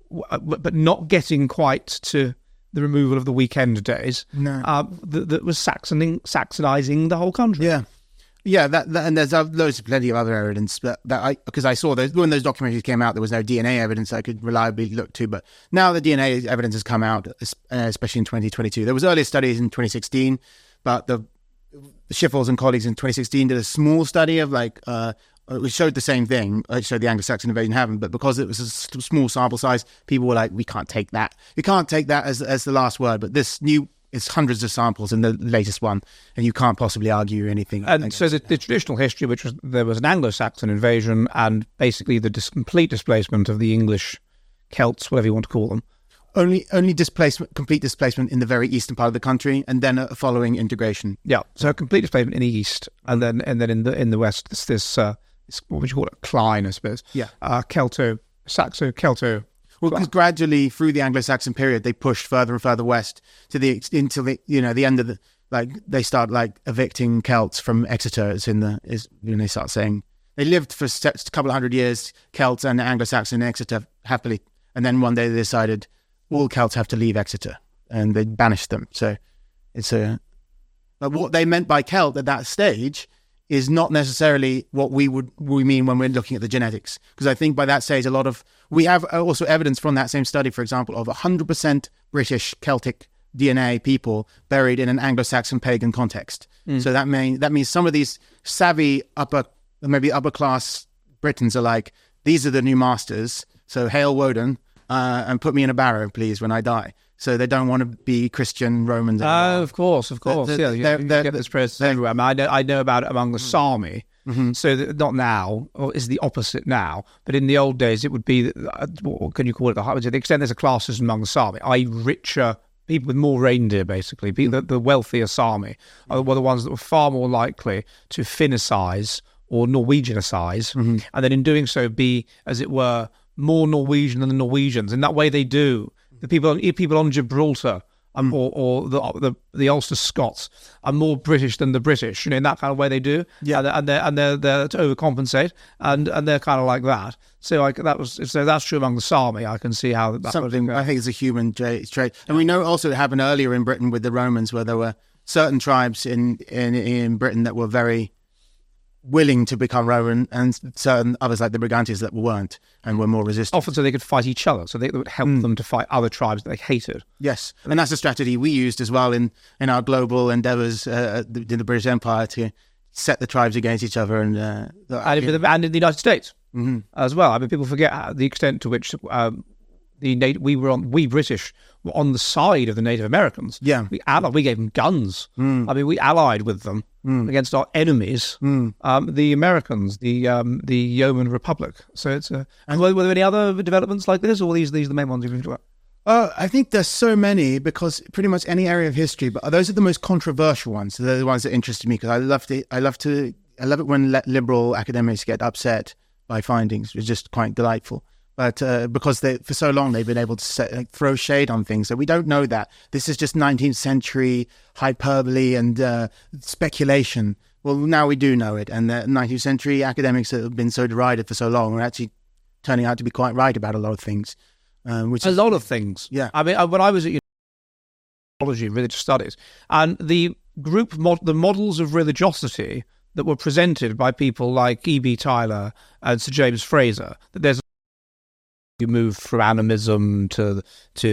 A: w- but not getting quite to the removal of the weekend days.
B: No.
A: Uh, that, that was Saxoning, Saxonizing the whole country.
B: Yeah. Yeah, that, that and there's uh, loads of plenty of other evidence that, that I because I saw those when those documentaries came out, there was no D N A evidence I could reliably look to, but now the D N A evidence has come out, es- uh, especially in twenty twenty-two. There was earlier studies in twenty sixteen, but the, the Schiffels and colleagues in twenty sixteen did a small study of like uh, which showed the same thing. It showed the Anglo-Saxon invasion happened, but because it was a s- small sample size, people were like, "We can't take that. We can't take that as as the last word." But this new. It's hundreds of samples in the latest one, and you can't possibly argue anything.
A: And so the, the traditional history, which was there was an Anglo-Saxon invasion and basically the dis- complete displacement of the English Celts, whatever you want to call them.
B: Only only displacement, complete displacement in the very eastern part of the country, and then a following integration.
A: Yeah, so a complete displacement in the east, and then and then in the in the west, this this uh, this, what would you call it, Klein, I suppose.
B: Yeah.
A: uh, Celto, Saxo, Celto.
B: Well, because gradually through the Anglo-Saxon period, they pushed further and further west to the ex- until the you know the end of the like they start like evicting Celts from Exeter. It's in the is when they start saying they lived for a couple of hundred years, Celts and Anglo-Saxon in Exeter happily, and then one day they decided all Celts have to leave Exeter, and they banished them. So it's a but what they meant by Celt at that stage is not necessarily what we would we mean when we're looking at the genetics. Because I think by that stage, a lot of we have also evidence from that same study, for example, of one hundred percent British Celtic D N A people buried in an Anglo-Saxon pagan context. Mm. So that mean that means some of these savvy upper, maybe upper class Britons are like, these are the new masters. So hail Woden uh, and put me in a barrow, please, when I die. So they don't want to be Christian Romans anymore.
A: Oh, of course, of course.
B: The- the-
A: yeah, you,
B: they're-
A: you
B: they're-
A: get this process everywhere. I, mean, I know, I know about it among the Sami.
B: Mm-hmm.
A: So that not now, or is the opposite now. But in the old days, it would be, uh, what can you call it? The, to the extent there's a class system among the Sami, that is richer people with more reindeer, basically. People, the, the wealthier Sami are were the ones that were far more likely to Finnicize or Norwegianicize,
B: Mm-hmm.
A: and then in doing so be, as it were, more Norwegian than the Norwegians. In that way, they do. The people, people on Gibraltar, um, or, or the, the the Ulster Scots are more British than the British. You know, in that kind of way they do.
B: Yeah.
A: and, and they're and they're there to overcompensate, and and they're kind of like that. So like that was so that's true among the Sami. I can see how that
B: Something
A: would,
B: I think is a human trait. trait. And we know also it happened earlier in Britain with the Romans, where there were certain tribes in in, in Britain that were very willing to become Roman, and certain others like the Brigantes that weren't and were more resistant.
A: often so they could fight each other. So they, it would help
B: Mm.
A: them to fight other tribes that they hated.
B: Yes, and that's a strategy we used as well in, in our global endeavours uh, in the British Empire to set the tribes against each other. And uh,
A: And in, the, and in the United States
B: Mhm.
A: as well. I mean, people forget how, the extent to which um, the nat- we were on we British were on the side of the Native Americans.
B: Yeah.
A: we allied, we gave them guns.
B: Mm.
A: I mean, we allied with them
B: Mm.
A: against our enemies,
B: Mm.
A: um, the Americans, the um, the Yeoman Republic. So it's uh, and were, were there any other developments like this, or these these are the main ones you've talked about?
B: Uh, I think there's so many because pretty much any area of history, but those are the most controversial ones. They're the ones that interested me because I love to, I love to, I love it when le- liberal academics get upset by findings. It's just quite delightful. But uh, because they, for so long they've been able to set, like, throw shade on things, so we don't know that this is just nineteenth century hyperbole and uh, speculation. Well, now we do know it, and the nineteenth century academics that have been so derided for so long are actually turning out to be quite right about a lot of things. Um, which
A: A
B: is,
A: lot of things.
B: Yeah.
A: I mean, uh, when I was at university, religious studies, and the group, mod- the models of religiosity that were presented by people like E B Tyler and Sir James Fraser, that there's you move from animism to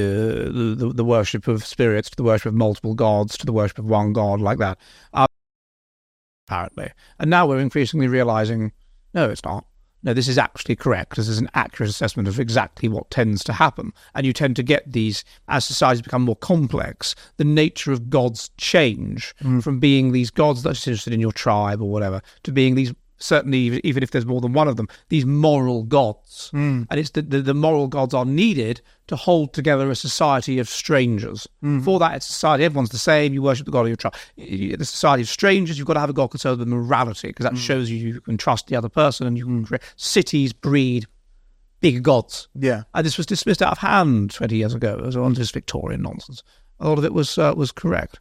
A: to the, the worship of spirits, to the worship of multiple gods, to the worship of one god, like that. Um, apparently, and now we're increasingly realizing, no, it's not. No, this is actually correct. This is an accurate assessment of exactly what tends to happen. And you tend to get these, as societies become more complex, the nature of gods change mm. from being these gods that are interested in your tribe or whatever, to being these, certainly even if there's more than one of them, these moral gods. Mm. And it's the, the, the moral gods are needed to hold together a society of strangers. Mm. For that, it's a society, everyone's the same, you worship the god of your tribe. The society of strangers, you've got to have a god concerned with morality, because that mm. shows you you can trust the other person, and you can create, cities breed big gods.
B: Yeah.
A: And this was dismissed out of hand twenty years ago. It was all just Victorian nonsense. A lot of it was uh, was correct.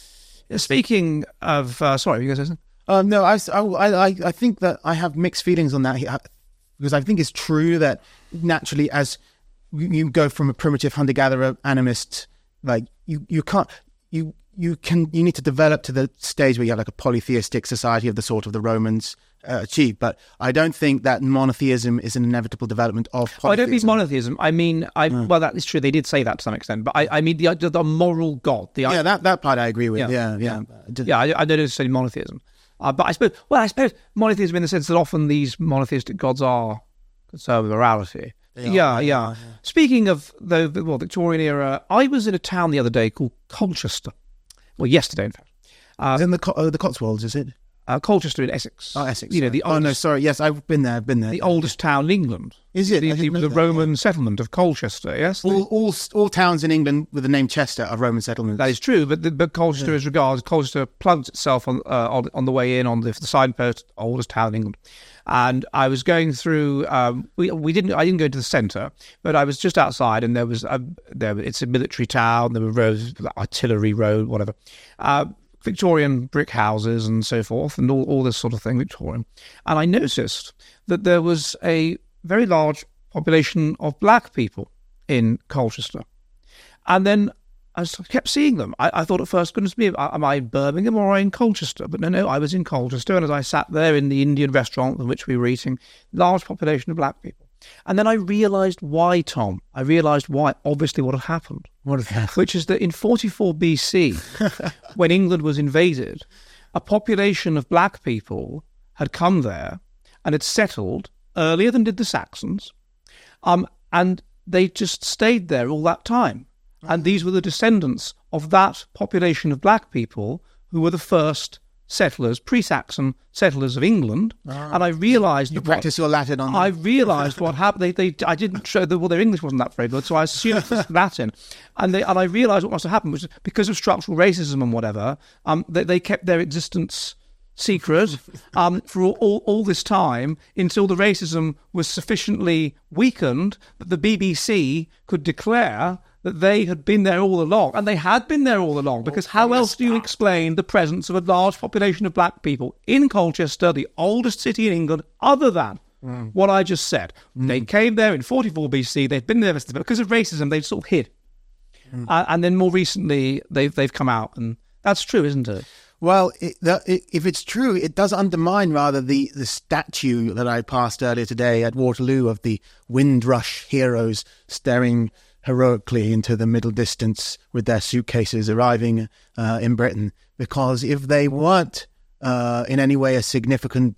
A: Speaking of, uh, sorry, you guys saying?
B: Um, no, I, I, I think that I have mixed feelings on that, because I think it's true that naturally, as you go from a primitive hunter-gatherer animist, like you, you can't, you, you can, you need to develop to the stage where you have like a polytheistic society of the sort of the Romans uh, achieved. But I don't think that monotheism is an inevitable development of polytheism.
A: Oh, I don't mean monotheism. I mean, I mm. well, that is true. They did say that to some extent, but I, I mean the the, the moral God. The
B: yeah, that that part I agree with. Yeah, yeah,
A: yeah. yeah I, I don't necessarily monotheism. Uh, but I suppose, well, I suppose monotheism in the sense that often these monotheistic gods are concerned with morality. Yeah, yeah, yeah. Speaking of the, the well, Victorian era, I was in a town the other day called Colchester. Well, yesterday, in fact.
B: Uh, it's in the uh, the Cotswolds, is it?
A: Uh, Colchester in Essex.
B: Oh, Essex.
A: You know, the
B: oldest, oh, no, sorry. Yes, I've been there. I've been there.
A: The oldest town in England.
B: Is it?
A: The, the, the Roman yeah. settlement of Colchester, yes?
B: All, all all towns in England with the name Chester are Roman settlements.
A: That is true, but the, but Colchester yeah. is regarded, Colchester plugs itself on, uh, on on the way in on the, the signpost, oldest town in England. And I was going through, um, we we didn't, I didn't go to the centre, but I was just outside, and there was, a, there, it's a military town, there were roads, artillery road, whatever. Uh, Victorian brick houses and so forth, and all, all this sort of thing, Victorian. And I noticed that there was a very large population of black people in Colchester. And then I kept seeing them. I, I thought at first, goodness me, am I in Birmingham or am I in Colchester? But no, no, I was in Colchester. And as I sat there in the Indian restaurant in which we were eating, large population of black people. And then I realised why, Tom. I realised why, obviously, what had happened.
B: What had happened?
A: Which is that in forty-four B C, when England was invaded, a population of black people had come there and had settled earlier than did the Saxons, um, and they just stayed there all that time. And these were the descendants of that population of black people who were the first settlers, pre-Saxon settlers of England. Ah. And I realised...
B: You practice your Latin on them.
A: I realised what happened. They, they, I didn't show... The, well, their English wasn't that very good, so I assumed it was Latin. And they, and I realised what must have happened, which is because of structural racism and whatever, um, they, they kept their existence secret um, for all, all, all this time until the racism was sufficiently weakened that the B B C could declare that they had been there all along. And they had been there all along, because how else do you explain the presence of a large population of black people in Colchester, the oldest city in England, other than mm. what I just said? Mm. They came there in forty-four B C, they've been there, because of racism, they've sort of hid. Mm. Uh, and then more recently, they've, they've come out, and that's true, isn't it?
B: Well, it, the, it, if it's true, it does undermine rather the, the statue that I passed earlier today at Waterloo of the Windrush heroes staring heroically into the middle distance with their suitcases arriving uh, in Britain. Because if they weren't uh, in any way a significant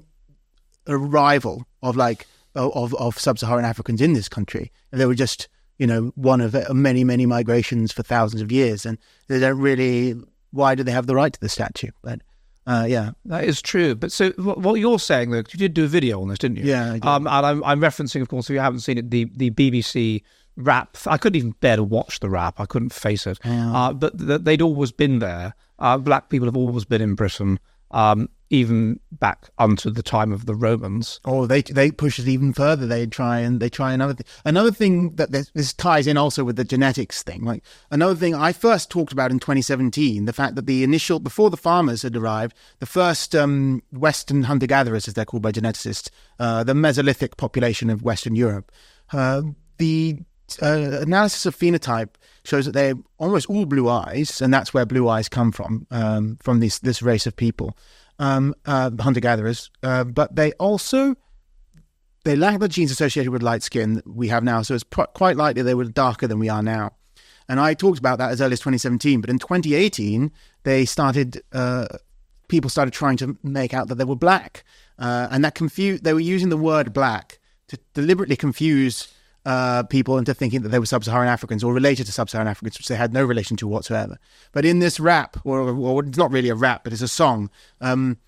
B: arrival of like of, of sub-Saharan Africans in this country, and they were just you know, one of many, many migrations for thousands of years. And they don't really, why do they have the right to the statue? But uh, yeah.
A: That is true. But so what what you're saying, though, 'cause you did do a video on this, didn't you?
B: Yeah, I did.
A: Um, and I'm, I'm referencing, of course, if you haven't seen it, the, the B B C rap. I couldn't even bear to watch the rap. I couldn't face it.
B: Yeah.
A: Uh, but th- they'd always been there. Uh, black people have always been in Britain, um, even back unto the time of the Romans.
B: Or they they push it even further. They try and they try another thing. Another thing that this, this ties in also with the genetics thing. Like another thing I first talked about in twenty seventeen, the fact that the initial before the farmers had arrived, the first um, Western hunter-gatherers, as they're called by geneticists, uh, the Mesolithic population of Western Europe, uh, the uh, analysis of phenotype shows that they're almost all blue eyes, and that's where blue eyes come from, um, from this this race of people. Um, uh, hunter-gatherers, uh, but they also they lack the genes associated with light skin that we have now, so it's pr- quite likely they were darker than we are now. And I talked about that as early as twenty seventeen, but in twenty eighteen they started uh, people started trying to make out that they were black, uh, and that confused. They were using the word black to deliberately confuse Uh, people into thinking that they were sub-Saharan Africans or related to sub-Saharan Africans, which they had no relation to whatsoever. But in this rap, or, or it's not really a rap, but it's a song, um,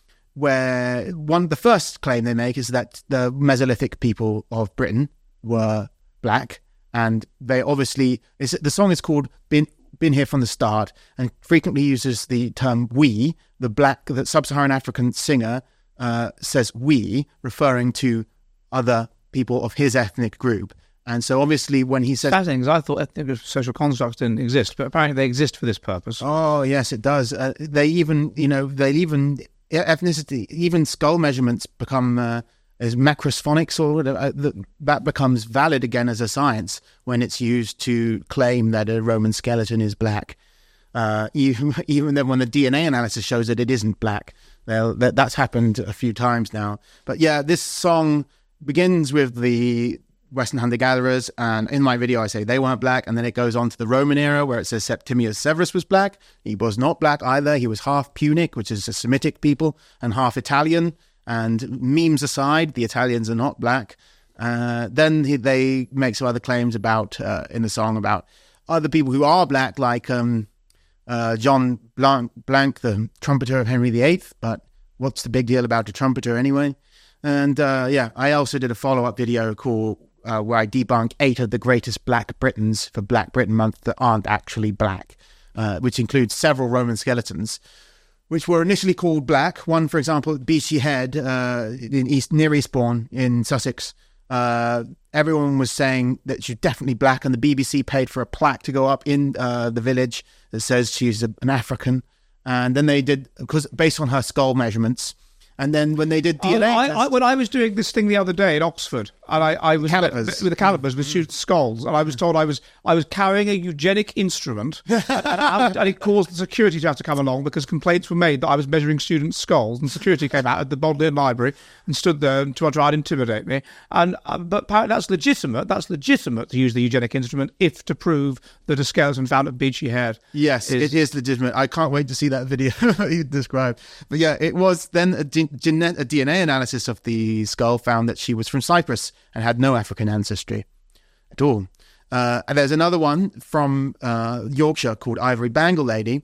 B: where one the first claim they make is that the Mesolithic people of Britain were black, and they obviously is the song is called "Been Been Here from the Start" and frequently uses the term "we." The black, the sub-Saharan African singer uh, says "we," referring to other people of his ethnic group. And so obviously when he said...
A: Fascinating, because I thought ethnic social constructs didn't exist, but apparently they exist for this purpose.
B: Oh, yes, it does. Uh, they even, you know, they even... Ethnicity, even skull measurements become... Uh, as macrosphonics or whatever, uh, that, that becomes valid again as a science when it's used to claim that a Roman skeleton is black. Uh, even, even then when the D N A analysis shows that it isn't black. Well, that, that's happened a few times now. But yeah, this song begins with the Western hunter-gatherers, and in my video I say they weren't black, and then it goes on to the Roman era where it says Septimius Severus was black. He was not black either. He was half Punic, which is a Semitic people, and half Italian. And memes aside, the Italians are not black. Uh, then he, they make some other claims about uh, in the song about other people who are black, like um, uh, John Blanc, Blanc, the trumpeter of Henry the Eighth. But what's the big deal about a trumpeter anyway? And uh, yeah, I also did a follow-up video called Uh, where I debunk eight of the greatest Black Britons for Black Britain Month that aren't actually black, uh, which includes several Roman skeletons, which were initially called black. One, for example, at Beachy Head uh, in East near Eastbourne in Sussex. Uh, everyone was saying that she's definitely black, and the B B C paid for a plaque to go up in uh, the village that says she's a, an African. And then they did, because based on her skull measurements. And then when they did D N A...
A: I, I, when I was doing this thing the other day in Oxford, and I, I was
B: Calipers.
A: with the calipers with students' skulls, and I was told I was I was carrying a eugenic instrument, and, and, and it caused the security to have to come along because complaints were made that I was measuring students' skulls, and security came out at the Bodleian Library and stood there to try and intimidate me. And uh, but apparently that's legitimate. That's legitimate to use the eugenic instrument if to prove that a skeleton found at Beachy Head.
B: Yes, is, it is legitimate. I can't wait to see that video you described. But yeah, it was then a, gen- a D N A analysis of the skull found that she was from Cyprus and had no African ancestry at all. Uh, and there's another one from uh, Yorkshire called Ivory Bangle Lady.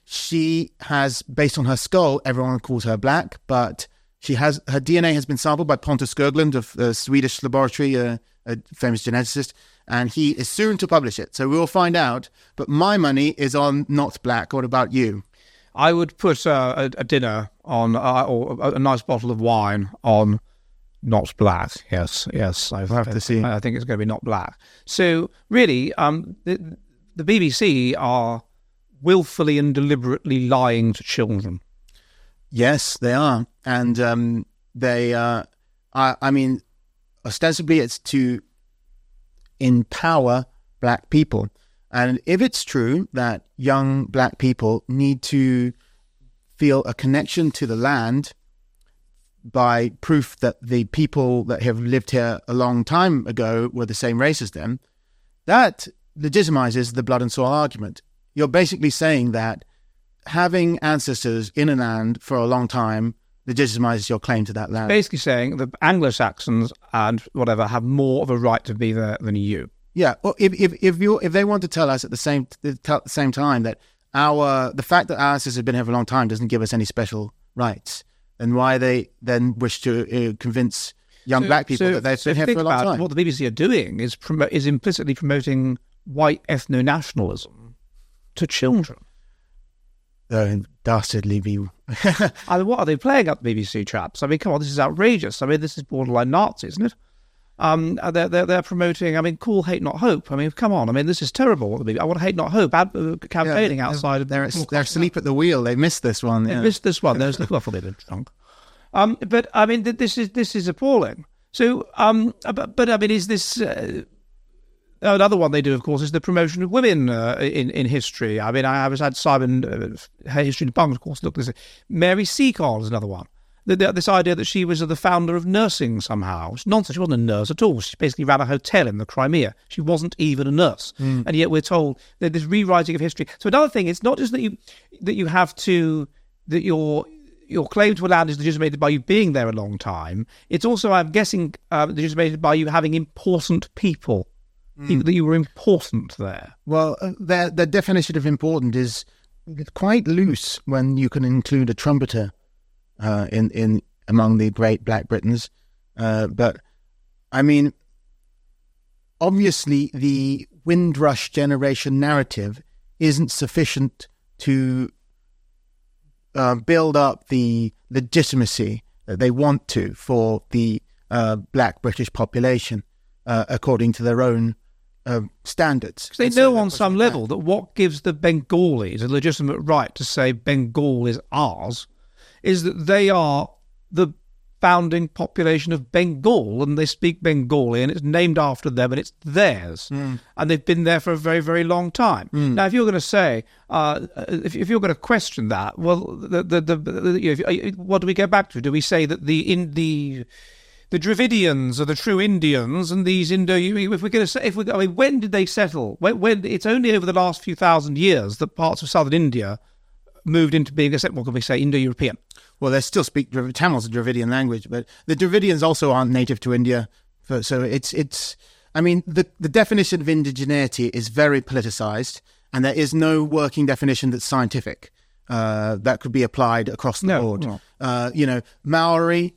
B: She has, based on her skull, everyone calls her black, but she has her D N A has been sampled by Pontus Skoglund of the Swedish laboratory, uh, a famous geneticist, and he is soon to publish it. So we'll find out. But my money is on not black. What about you?
A: I would put uh, a, a dinner on, uh, or a, a nice bottle of wine on not black. Yes, yes. I've,
B: We'll have to see.
A: I think it's going to be not black. So really, um, the, the B B C are willfully and deliberately lying to children.
B: Yes, they are. And um, they, uh, I, I mean, ostensibly it's to empower black people. And if it's true that young black people need to feel a connection to the land by proof that the people that have lived here a long time ago were the same race as them, that legitimizes the blood and soil argument. You're basically saying that having ancestors in a land for a long time legitimizes your claim to that land.
A: Basically saying the Anglo-Saxons and whatever have more of a right to be there than you.
B: Yeah, well, if if if you if they want to tell us at the same at the same time that our the fact that our ancestors have been here for a long time doesn't give us any special rights, then why they then wish to uh, convince young
A: so,
B: black people
A: so,
B: that they've
A: so
B: been here for a long time?
A: What the B B C are doing is promo- is implicitly promoting white ethno-nationalism to children.
B: Uh, dastardly view.
A: I mean, what are they playing up, the B B C chaps? I mean, come on, this is outrageous. I mean, this is borderline Nazi, isn't it? Um, they're, they're, they're promoting, I mean, cool, hate, not hope. I mean, come on. I mean, this is terrible. What the B B C I want to hate, not hope. Ad, uh, campaigning
B: yeah,
A: outside of...
B: They're, they're asleep at the wheel. They missed this one.
A: They
B: yeah.
A: missed this one. There's the... Well, they've been drunk. Um, but, I mean, this is this is appalling. So, um, but, but I mean, is this... Uh, another one they do, of course, is the promotion of women uh, in, in history. I mean, I, I was had Simon, uh, her history debunked, of course, look, this Mary Seacole is another one. The, the, this idea that she was the founder of nursing somehow. It's nonsense. She wasn't a nurse at all. She basically ran a hotel in the Crimea. She wasn't even a nurse. Mm. And yet we're told that this rewriting of history. So another thing, it's not just that you that you have to, that your your claim to a land is legitimated by you being there a long time. It's also, I'm guessing, uh, legitimated by you having important people, mm. people that you were important there.
B: Well, uh, the, the definition of important is quite loose when you can include a trumpeter Uh, in in among the great Black Britons, uh, but I mean, obviously the Windrush generation narrative isn't sufficient to uh, build up the legitimacy that they want to for the uh, Black British population, uh, according to their own uh, standards.
A: Because they
B: and
A: know
B: so
A: on some level that what gives the Bengalis a legitimate right to say Bengal is ours is that they are the founding population of Bengal and they speak Bengali and it's named after them and it's theirs. Mm. And they've been there for a very, very long time. Mm. Now, if you're going to say, uh, if, if you're going to question that, well, the, the, the, the, you know, what do we go back to? Do we say that the in the the Dravidians are the true Indians and these Indo? If we're going to say, if we, I mean, when did they settle? When, when it's only over the last few thousand years that parts of southern India moved into being, what can we say, Indo-European.
B: Well, they still speak Tamil's a Dravidian language, but the Dravidians also aren't native to India. So it's, it's. I mean, the, the definition of indigeneity is very politicized, and there is no working definition that's scientific uh, that could be applied across the
A: no,
B: board.
A: No.
B: Uh, you know, Maori,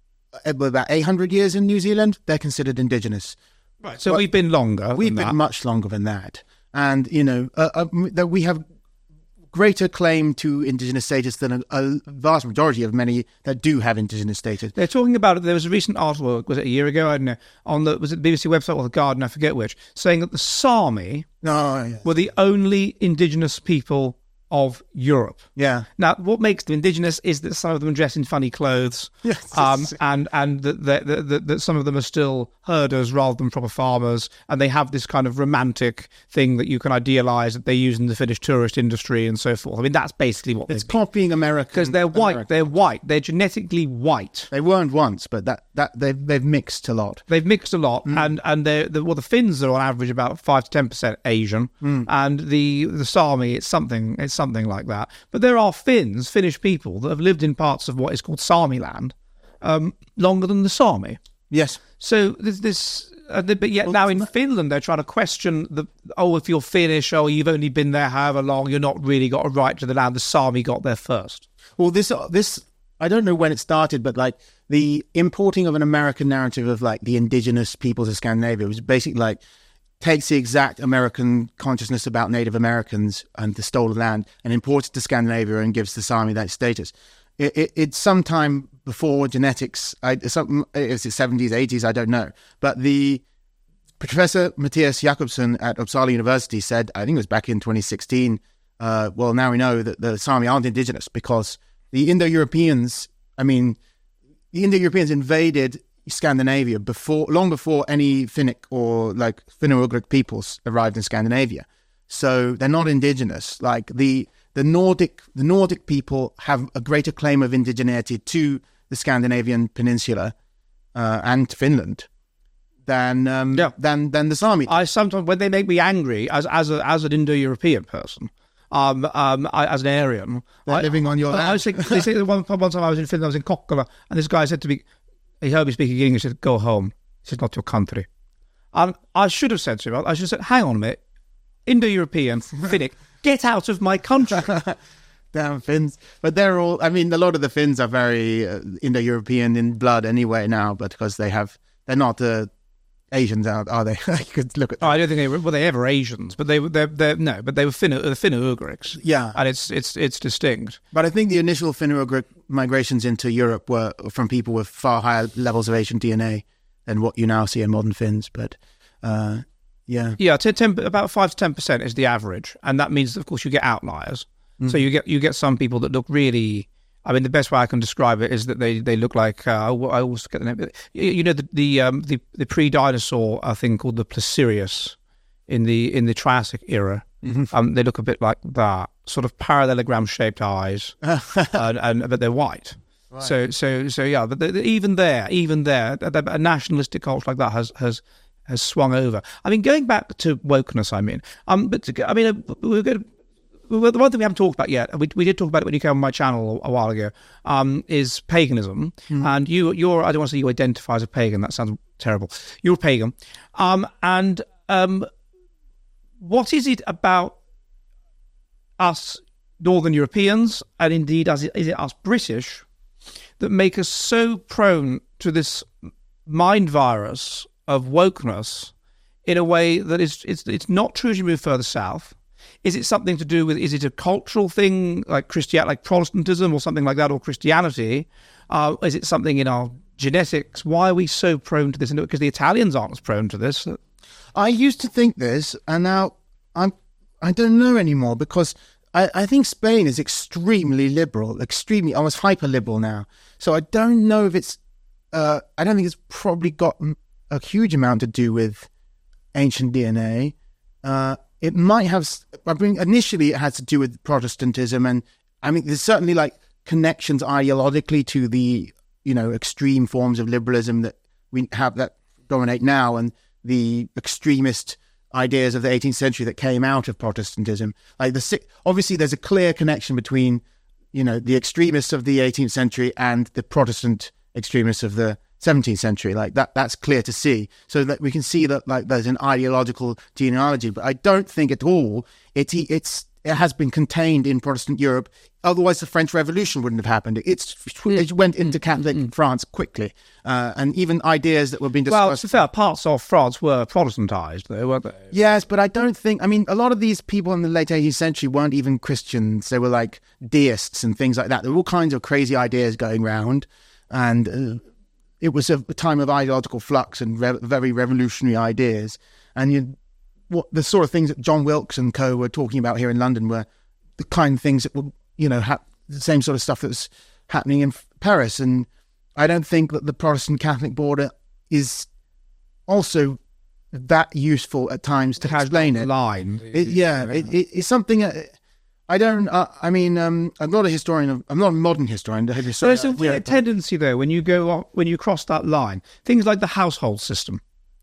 B: about eight hundred years in New Zealand, they're considered indigenous.
A: Right. So but we've been longer.
B: We've
A: than
B: been
A: that.
B: much longer than that, and you know uh, uh, that we have greater claim to indigenous status than a, a vast majority of many that do have indigenous status.
A: They're talking about it. There was a recent article, was it a year ago? I don't know, on the was it the B B C website or the Guardian? I forget which, saying that the Sami
B: oh, yes.
A: were the only indigenous people of Europe.
B: Yeah.
A: Now, what makes them indigenous is that some of them dress in funny clothes,
B: yes.
A: um, and and that, that, that, that some of them are still herders rather than proper farmers, and they have this kind of romantic thing that you can idealise that they use in the Finnish tourist industry and so forth. I mean, that's basically what
B: it's copying American
A: because they're white.
B: American.
A: They're white. They're genetically white.
B: They weren't once, but that that they've they've mixed a lot.
A: They've mixed a lot,
B: mm.
A: and and they're the, well, the Finns are on average about five to ten percent Asian,
B: mm.
A: and the the Sami it's something it's something like that. But there are Finns, Finnish people that have lived in parts of what is called Sami land um, longer than the Sami.
B: Yes.
A: So there's this, uh, but yet well, now in Finland they're trying to question the, oh, if you're Finnish, oh, you've only been there however long, you're not really got a right to the land. The Sami got there first.
B: Well, this, this I don't know when it started, but like the importing of an American narrative of like the indigenous peoples of Scandinavia was basically like, takes the exact American consciousness about Native Americans and the stolen land and imports it to Scandinavia and gives the Sami that status. It, it, it's sometime before genetics, I, some, it's the seventies, eighties, I don't know. But the Professor Matthias Jakobsen at Uppsala University said, I think it was back in twenty sixteen, uh, well, now we know that the Sami aren't indigenous because the Indo-Europeans, I mean, the Indo-Europeans invaded Scandinavia before, long before any Finnic or like Finno-Ugric peoples arrived in Scandinavia. So they're not indigenous. Like the the Nordic the Nordic people have a greater claim of indigeneity to the Scandinavian peninsula uh, and to Finland than um,
A: yeah.
B: than than the Sami.
A: I sometimes when they make me angry as as a, as an Indo-European person. Um, um, I, as an Aryan,
B: they're
A: I,
B: living on your land.
A: I was thinking, they say one, one time I was in Finland, I was in Kokkola, and this guy said to me, he heard me speaking English, he said, go home. This is not your country. Um, I should have said to him, I should have said, hang on a minute, Indo-European, Finnic, get out of my country.
B: Damn Finns. But they're all, I mean, a lot of the Finns are very uh, Indo-European in blood anyway now, but because they have, they're not uh, Asians, are, are they? You could look at
A: oh, I don't think they were, well, they ever Asians, but they were, they're, they're, no, but they were Finno, the Finno-Ugrics.
B: Yeah.
A: And it's, it's, it's distinct.
B: But I think the initial Finno-Ugric migrations into Europe were from people with far higher levels of Asian D N A than what you now see in modern Finns. But, uh, yeah.
A: Yeah, ten, ten, about five to ten percent is the average. And that means, of course, you get outliers. Mm. So you get you get some people that look really... I mean, the best way I can describe it is that they, they look like... Uh, I always get the name... You know, the the, um, the, the pre-dinosaur uh, thing called the Placerius in the in the Triassic era. Mm-hmm. Um, they look a bit like that, sort of parallelogram-shaped eyes, and, and but they're white. Right. So so so yeah, but the, the, even there, even there, a, a nationalistic culture like that has has has swung over. I mean, going back to wokeness, I mean, um, but to, I mean, uh, we're going to. Well, the one thing we haven't talked about yet, and we we did talk about it when you came on my channel a, a while ago, um, is paganism. Mm. And you, you're, I don't want to say you identify as a pagan. That sounds terrible. You're a pagan. Um, and um, what is it about us Northern Europeans, and indeed as it, is it us British, that make us so prone to this mind virus of wokeness in a way that is it's it's not true as you move further south? Is it something to do with, is it a cultural thing like Christian, like Protestantism or something like that, or Christianity? Uh, is it something in our genetics? Why are we so prone to this? Because the Italians aren't as prone to this.
B: I used to think this, and now I'm, I don't know anymore, because I, I think Spain is extremely liberal, extremely, almost hyper-liberal now. So I don't know if it's, uh, I don't think it's probably got a huge amount to do with ancient D N A. Uh, It might have, I mean, initially it has to do with Protestantism, and I mean, there's certainly like connections ideologically to the, you know, extreme forms of liberalism that we have that dominate now, and the extremist ideas of the eighteenth century that came out of Protestantism. Like the, obviously there's a clear connection between, you know, the extremists of the eighteenth century and the Protestant extremists of the seventeenth century. Like that, that's clear to see. So that we can see that like there's an ideological genealogy, but I don't think at all it, it's, it has been contained in Protestant Europe. Otherwise the French Revolution wouldn't have happened. It's, it went into Catholic mm-hmm. France quickly. Uh, and even ideas that were being discussed.
A: Well, to be fair, parts of France were Protestantized though, weren't they?
B: Yes, but I don't think, I mean, a lot of these people in the late eighteenth century weren't even Christians. They were like deists and things like that. There were all kinds of crazy ideas going around. And, uh, it was a time of ideological flux and re- very revolutionary ideas. And you, what the sort of things that John Wilkes and co were talking about here in London were the kind of things that were, you know, ha- the same sort of stuff that was happening in Paris. And I don't think that the Protestant Catholic border is also that useful at times to explain it.
A: Line.
B: It, yeah, it, it, it's something... Uh, I don't, uh, I mean, um, I'm not a historian, of, I'm not a modern historian. A historian
A: There's a weird yeah. tendency, though, when you go, when you cross that line, things like the household system.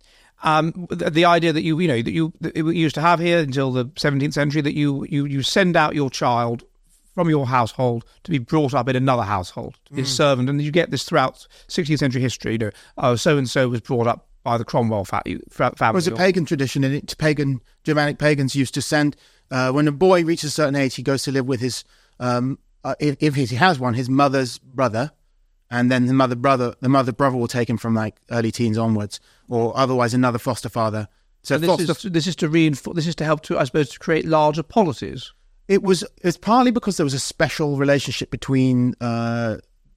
A: Um, the, the idea that you, you know, that you, that it used to have here until the seventeenth century, that you, you, you send out your child from your household to be brought up in another household, to be mm. a servant. And you get this throughout sixteenth century history, you know, oh, so-and-so was brought up by the Cromwell fa- family.
B: It was a pagan tradition, and it, pagan, Germanic pagans used to send... Uh, when a boy reaches a certain age, he goes to live with his, um, uh, if, if he has one, his mother's brother, and then the mother brother, the mother brother will take him from like early teens onwards, or otherwise another foster father. So
A: this,
B: foster,
A: is, this is to reinforce. This is to help to, I suppose, to create larger polities.
B: It was. It's partly because there was a special relationship between uh,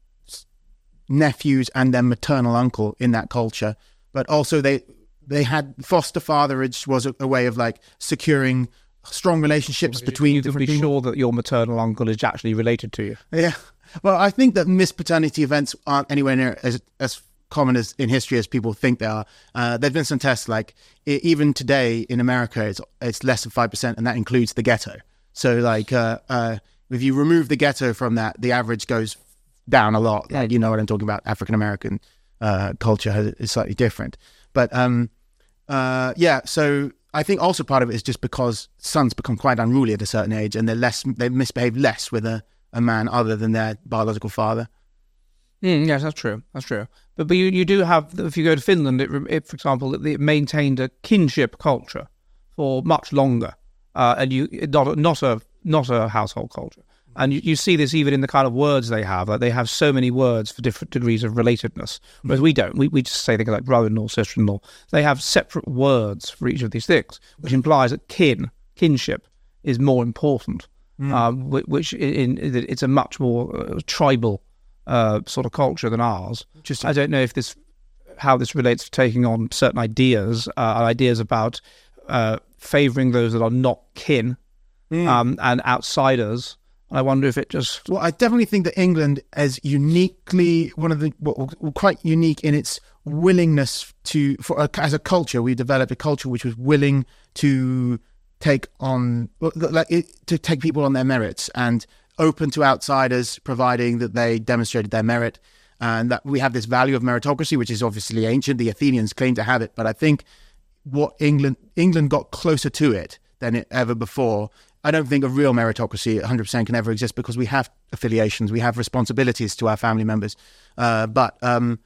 B: nephews and their maternal uncle in that culture, but also they they had foster fatherage was a, a way of like securing strong relationships
A: well,
B: between
A: you
B: different
A: can be
B: people.
A: Sure that your maternal uncle is actually related to you.
B: Yeah. Well, I think that missed paternity events aren't anywhere near as as common as in history as people think they are. Uh, there've been some tests like it, even today in America, it's it's less than five percent, and that includes the ghetto. So like uh, uh, if you remove the ghetto from that, the average goes down a lot. Like, you know what I'm talking about? African American uh, culture has, is slightly different, but um, uh, yeah. So. I think also part of it is just because sons become quite unruly at a certain age, and they're less, they misbehave less with a, a man other than their biological father.
A: Mm, yes, that's true. That's true. But, but you, you do have, if you go to Finland, it, it, for example, it, it maintained a kinship culture for much longer, uh, and you not not a not a household culture. And you, you see this even in the kind of words they have. Like they have so many words for different degrees of relatedness, whereas we don't. We we just say things like brother-in-law, sister-in-law. They have separate words for each of these things, which implies that kin, kinship, is more important. Mm. Um, which in, in it's a much more uh, tribal uh, sort of culture than ours. Just I don't know if this how this relates to taking on certain ideas, uh, ideas about uh, favouring those that are not kin mm. um, and outsiders. I wonder if it just...
B: Well, I definitely think that England is uniquely, one of the, well, quite unique in its willingness to, for a, as a culture, we developed a culture which was willing to take on, like, it, to take people on their merits and open to outsiders, providing that they demonstrated their merit. And that we have this value of meritocracy, which is obviously ancient. The Athenians claim to have it. But I think what England, England got closer to it than it ever before. I don't think a real meritocracy one hundred percent can ever exist because we have affiliations, we have responsibilities to our family members. Uh, but um,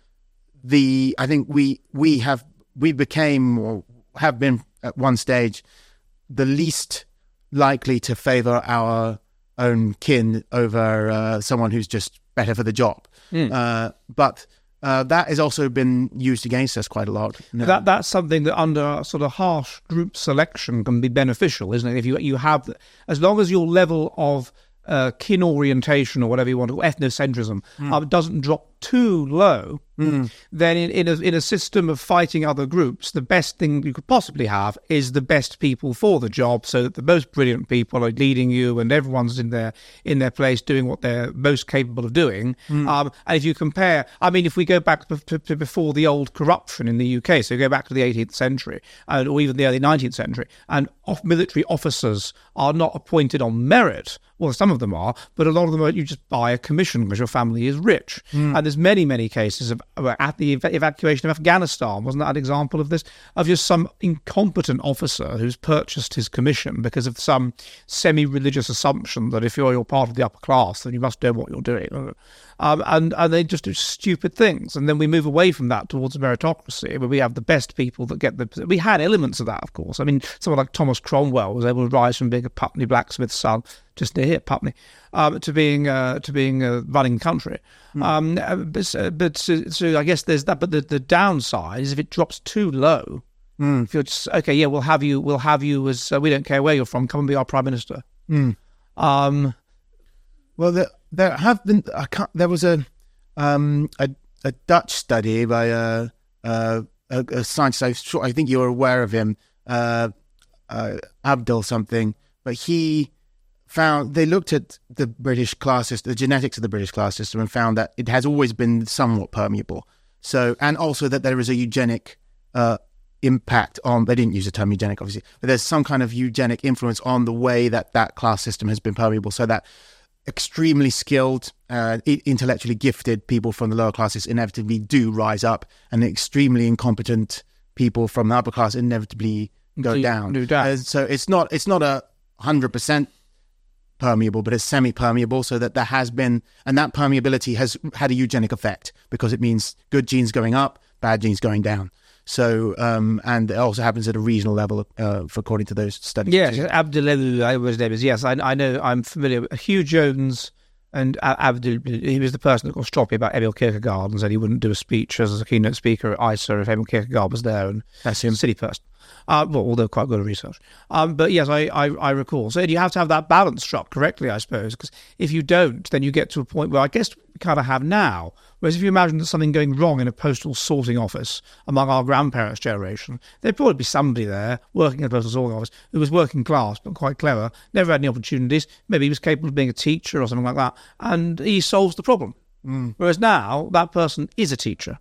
B: the I think we we have we became or have been at one stage the least likely to favour our own kin over uh, someone who's just better for the job. Mm. Uh, but Uh, that has also been used against us quite a lot. No.
A: That that's something that under sort of harsh group selection can be beneficial, isn't it? If you you have, as long as your level of uh, kin orientation or whatever you want to, ethnocentrism, mm. uh, doesn't drop too low, mm. then in, in, a, in a system of fighting other groups, the best thing you could possibly have is the best people for the job, so that the most brilliant people are leading you and everyone's in their in their place doing what they're most capable of doing. Mm. Um, and if you compare, I mean, if we go back to, to, to before the old corruption in the U K, so go back to the eighteenth century uh, or even the early nineteenth century, and off military officers are not appointed on merit. Well, some of them are, but a lot of them are, you just buy a commission because your family is rich. Mm. And there's many, many cases of, of at the ev- evacuation of Afghanistan, wasn't that an example of this? Of just some incompetent officer who's purchased his commission because of some semi-religious assumption that if you're, you're part of the upper class, then you must know what you're doing. Um, and, and they just do stupid things. And then we move away from that towards meritocracy, where we have the best people that get the... We had elements of that, of course. I mean, someone like Thomas Cromwell was able to rise from being a Putney blacksmith's son, just near here, Putney, um, to being uh, to being uh, running the country. Mm. Um, but but so, so I guess there's that. But the, the downside is if it drops too low, mm. if you're just, okay, yeah, we'll have you, we'll have you as, uh, we don't care where you're from, come and be our prime minister. Mm. Um,
B: well, there, there have been, I can't, there was a, um, a, a Dutch study by a, a, a scientist, I'm sure, I think you're aware of him, uh, uh, Abdul something, but he found, they looked at the British class system, the genetics of the British class system, and found that it has always been somewhat permeable. So, and also that there is a eugenic uh, impact on, they didn't use the term eugenic, obviously, but there's some kind of eugenic influence on the way that that class system has been permeable, so that extremely skilled, uh, intellectually gifted people from the lower classes inevitably do rise up, and extremely incompetent people from the upper class inevitably go do, down.
A: Do that.
B: Uh, so it's not it's not a hundred percent permeable, but it's semi-permeable, so that there has been, and that permeability has had a eugenic effect because it means good genes going up, bad genes going down. So, um, and it also happens at a regional level, uh, for, according to those studies.
A: Yes, Abdul, his name is. Yes, I, I know. I'm familiar with Hugh Jones and Abdul. He was the person that got stroppy about Emil Kierkegaard and said he wouldn't do a speech as a keynote speaker at I S A if Emil Kierkegaard was there. And
B: that's him,
A: silly person. Uh, well, although quite good at research. Um, but yes, I, I, I recall. So you have to have that balance struck correctly, I suppose, because if you don't, then you get to a point where I guess we kind of have now. Whereas if you imagine there's something going wrong in a postal sorting office among our grandparents' generation, there'd probably be somebody there working in a postal sorting office who was working class but quite clever, never had any opportunities, maybe he was capable of being a teacher or something like that, and he solves the problem. Mm. Whereas now, that person is a teacher.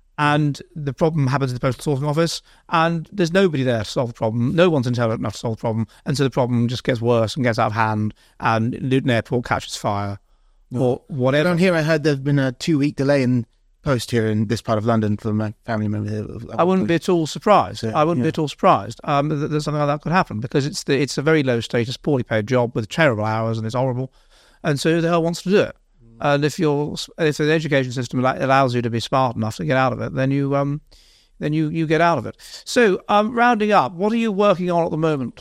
A: And the problem happens in the postal sorting office, and there's nobody there to solve the problem. No one's intelligent enough to solve the problem, and so the problem just gets worse and gets out of hand, and Luton Airport catches fire, no. or whatever.
B: Down here, I heard there's been a two-week delay in post here in this part of London for my family member.
A: I wouldn't be at all surprised. So, I wouldn't yeah. be at all surprised um, that, that something like that could happen, because it's the, it's a very low-status, poorly paid job with terrible hours, and it's horrible, and so who the hell wants to do it? And if you're, if the education system allows you to be smart enough to get out of it, then you, um, then you, you get out of it. So, um, rounding up, what are you working on at the moment?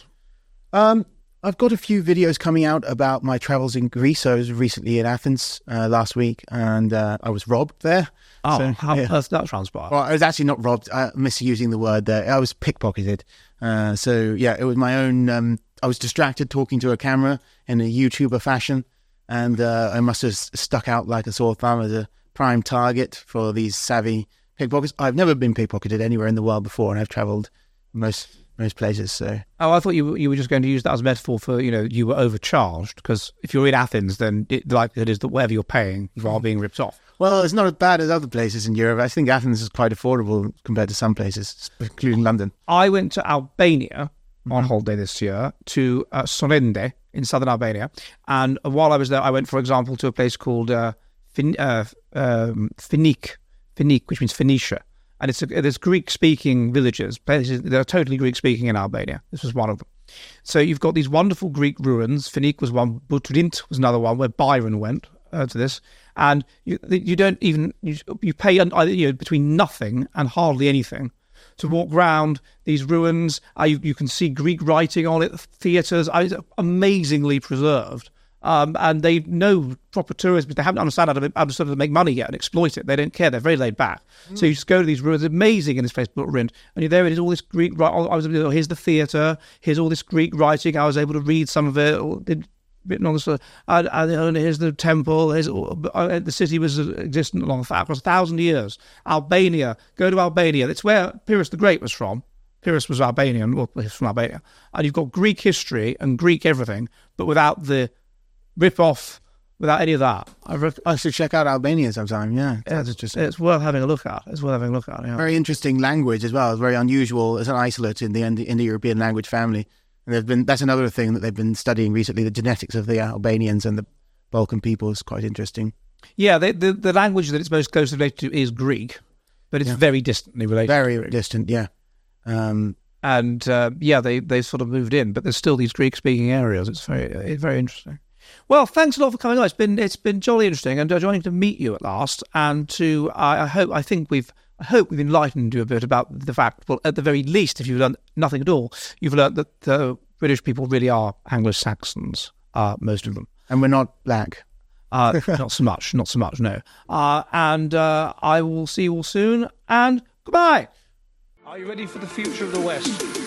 B: Um, I've got a few videos coming out about my travels in Greece. I was recently in Athens uh, last week, and uh, I was robbed there.
A: Oh,
B: so,
A: how
B: yeah.
A: does that transpire?
B: Well, I was actually not robbed. I'm misusing the word there. I was pickpocketed. Uh, so, yeah, it was my own... Um, I was distracted talking to a camera in a YouTuber fashion, and uh, I must have stuck out like a sore thumb as a prime target for these savvy pickpockets. I've never been pickpocketed anywhere in the world before, and I've travelled most... most places. So
A: oh, I thought you you were just going to use that as a metaphor for, you know, you were overcharged, because if you're in Athens, then it, the likelihood is that whatever you're paying, you are being ripped off.
B: Well, it's not as bad as other places in Europe. I think Athens is quite affordable compared to some places, including London.
A: I went to Albania on holiday this year, to uh, Sorrente in southern Albania, and while I was there, I went, for example, to a place called uh, fin- uh, um, Finique, Finique, which means Phoenicia. And it's a, there's Greek-speaking villages. Places that are totally Greek-speaking in Albania. This was one of them. So you've got these wonderful Greek ruins. Finique was one. Butrint was another one where Byron went uh, to this. And you you don't even you, you pay you know, between nothing and hardly anything to walk round these ruins. Uh, you you can see Greek writing on it. Theatres, uh, it's amazingly preserved. Um, and they know proper tourists, but they haven't understood how to, understood how to make money yet and exploit it. They don't care. They're very laid back. Mm. So you just go to these ruins. It's amazing in this place, Butrint, and you're there. It is all this Greek. I was here's the theatre. Here's all this Greek writing. I was able to read some of it. Written on the sort and, and here's the temple. Here's, uh, the city was existent along across a thousand years. Albania. Go to Albania. That's where Pyrrhus the Great was from. Pyrrhus was Albanian. Well, he's from Albania, and you've got Greek history and Greek everything, but without the rip off, without any of that.
B: I, rec- I should check out Albania sometime, yeah.
A: yeah it's, just, it's worth having a look at. It's worth having a look at, yeah.
B: Very interesting language as well. It's very unusual. It's an isolate in the Indo-European language family. And they've been that's another thing that they've been studying recently. The genetics of the Albanians and the Balkan people is quite interesting.
A: Yeah, they, the, the language that it's most closely related to is Greek, but it's yeah. very distantly related.
B: Very distant, yeah. Um,
A: and, uh, yeah, they, they sort of moved in, but there's still these Greek-speaking areas. It's very, it's very interesting. Well, thanks a lot for coming on. It's been it's been jolly interesting, and joining to meet you at last, and to I, I hope I think we've I hope we've enlightened you a bit about the fact. Well, at the very least, if you've learned nothing at all, you've learned that the British people really are Anglo-Saxons, uh, most of them,
B: and we're not black.
A: Uh, not so much, not so much, no. Uh, and uh, I will see you all soon. And goodbye. Are you ready for the future of the West?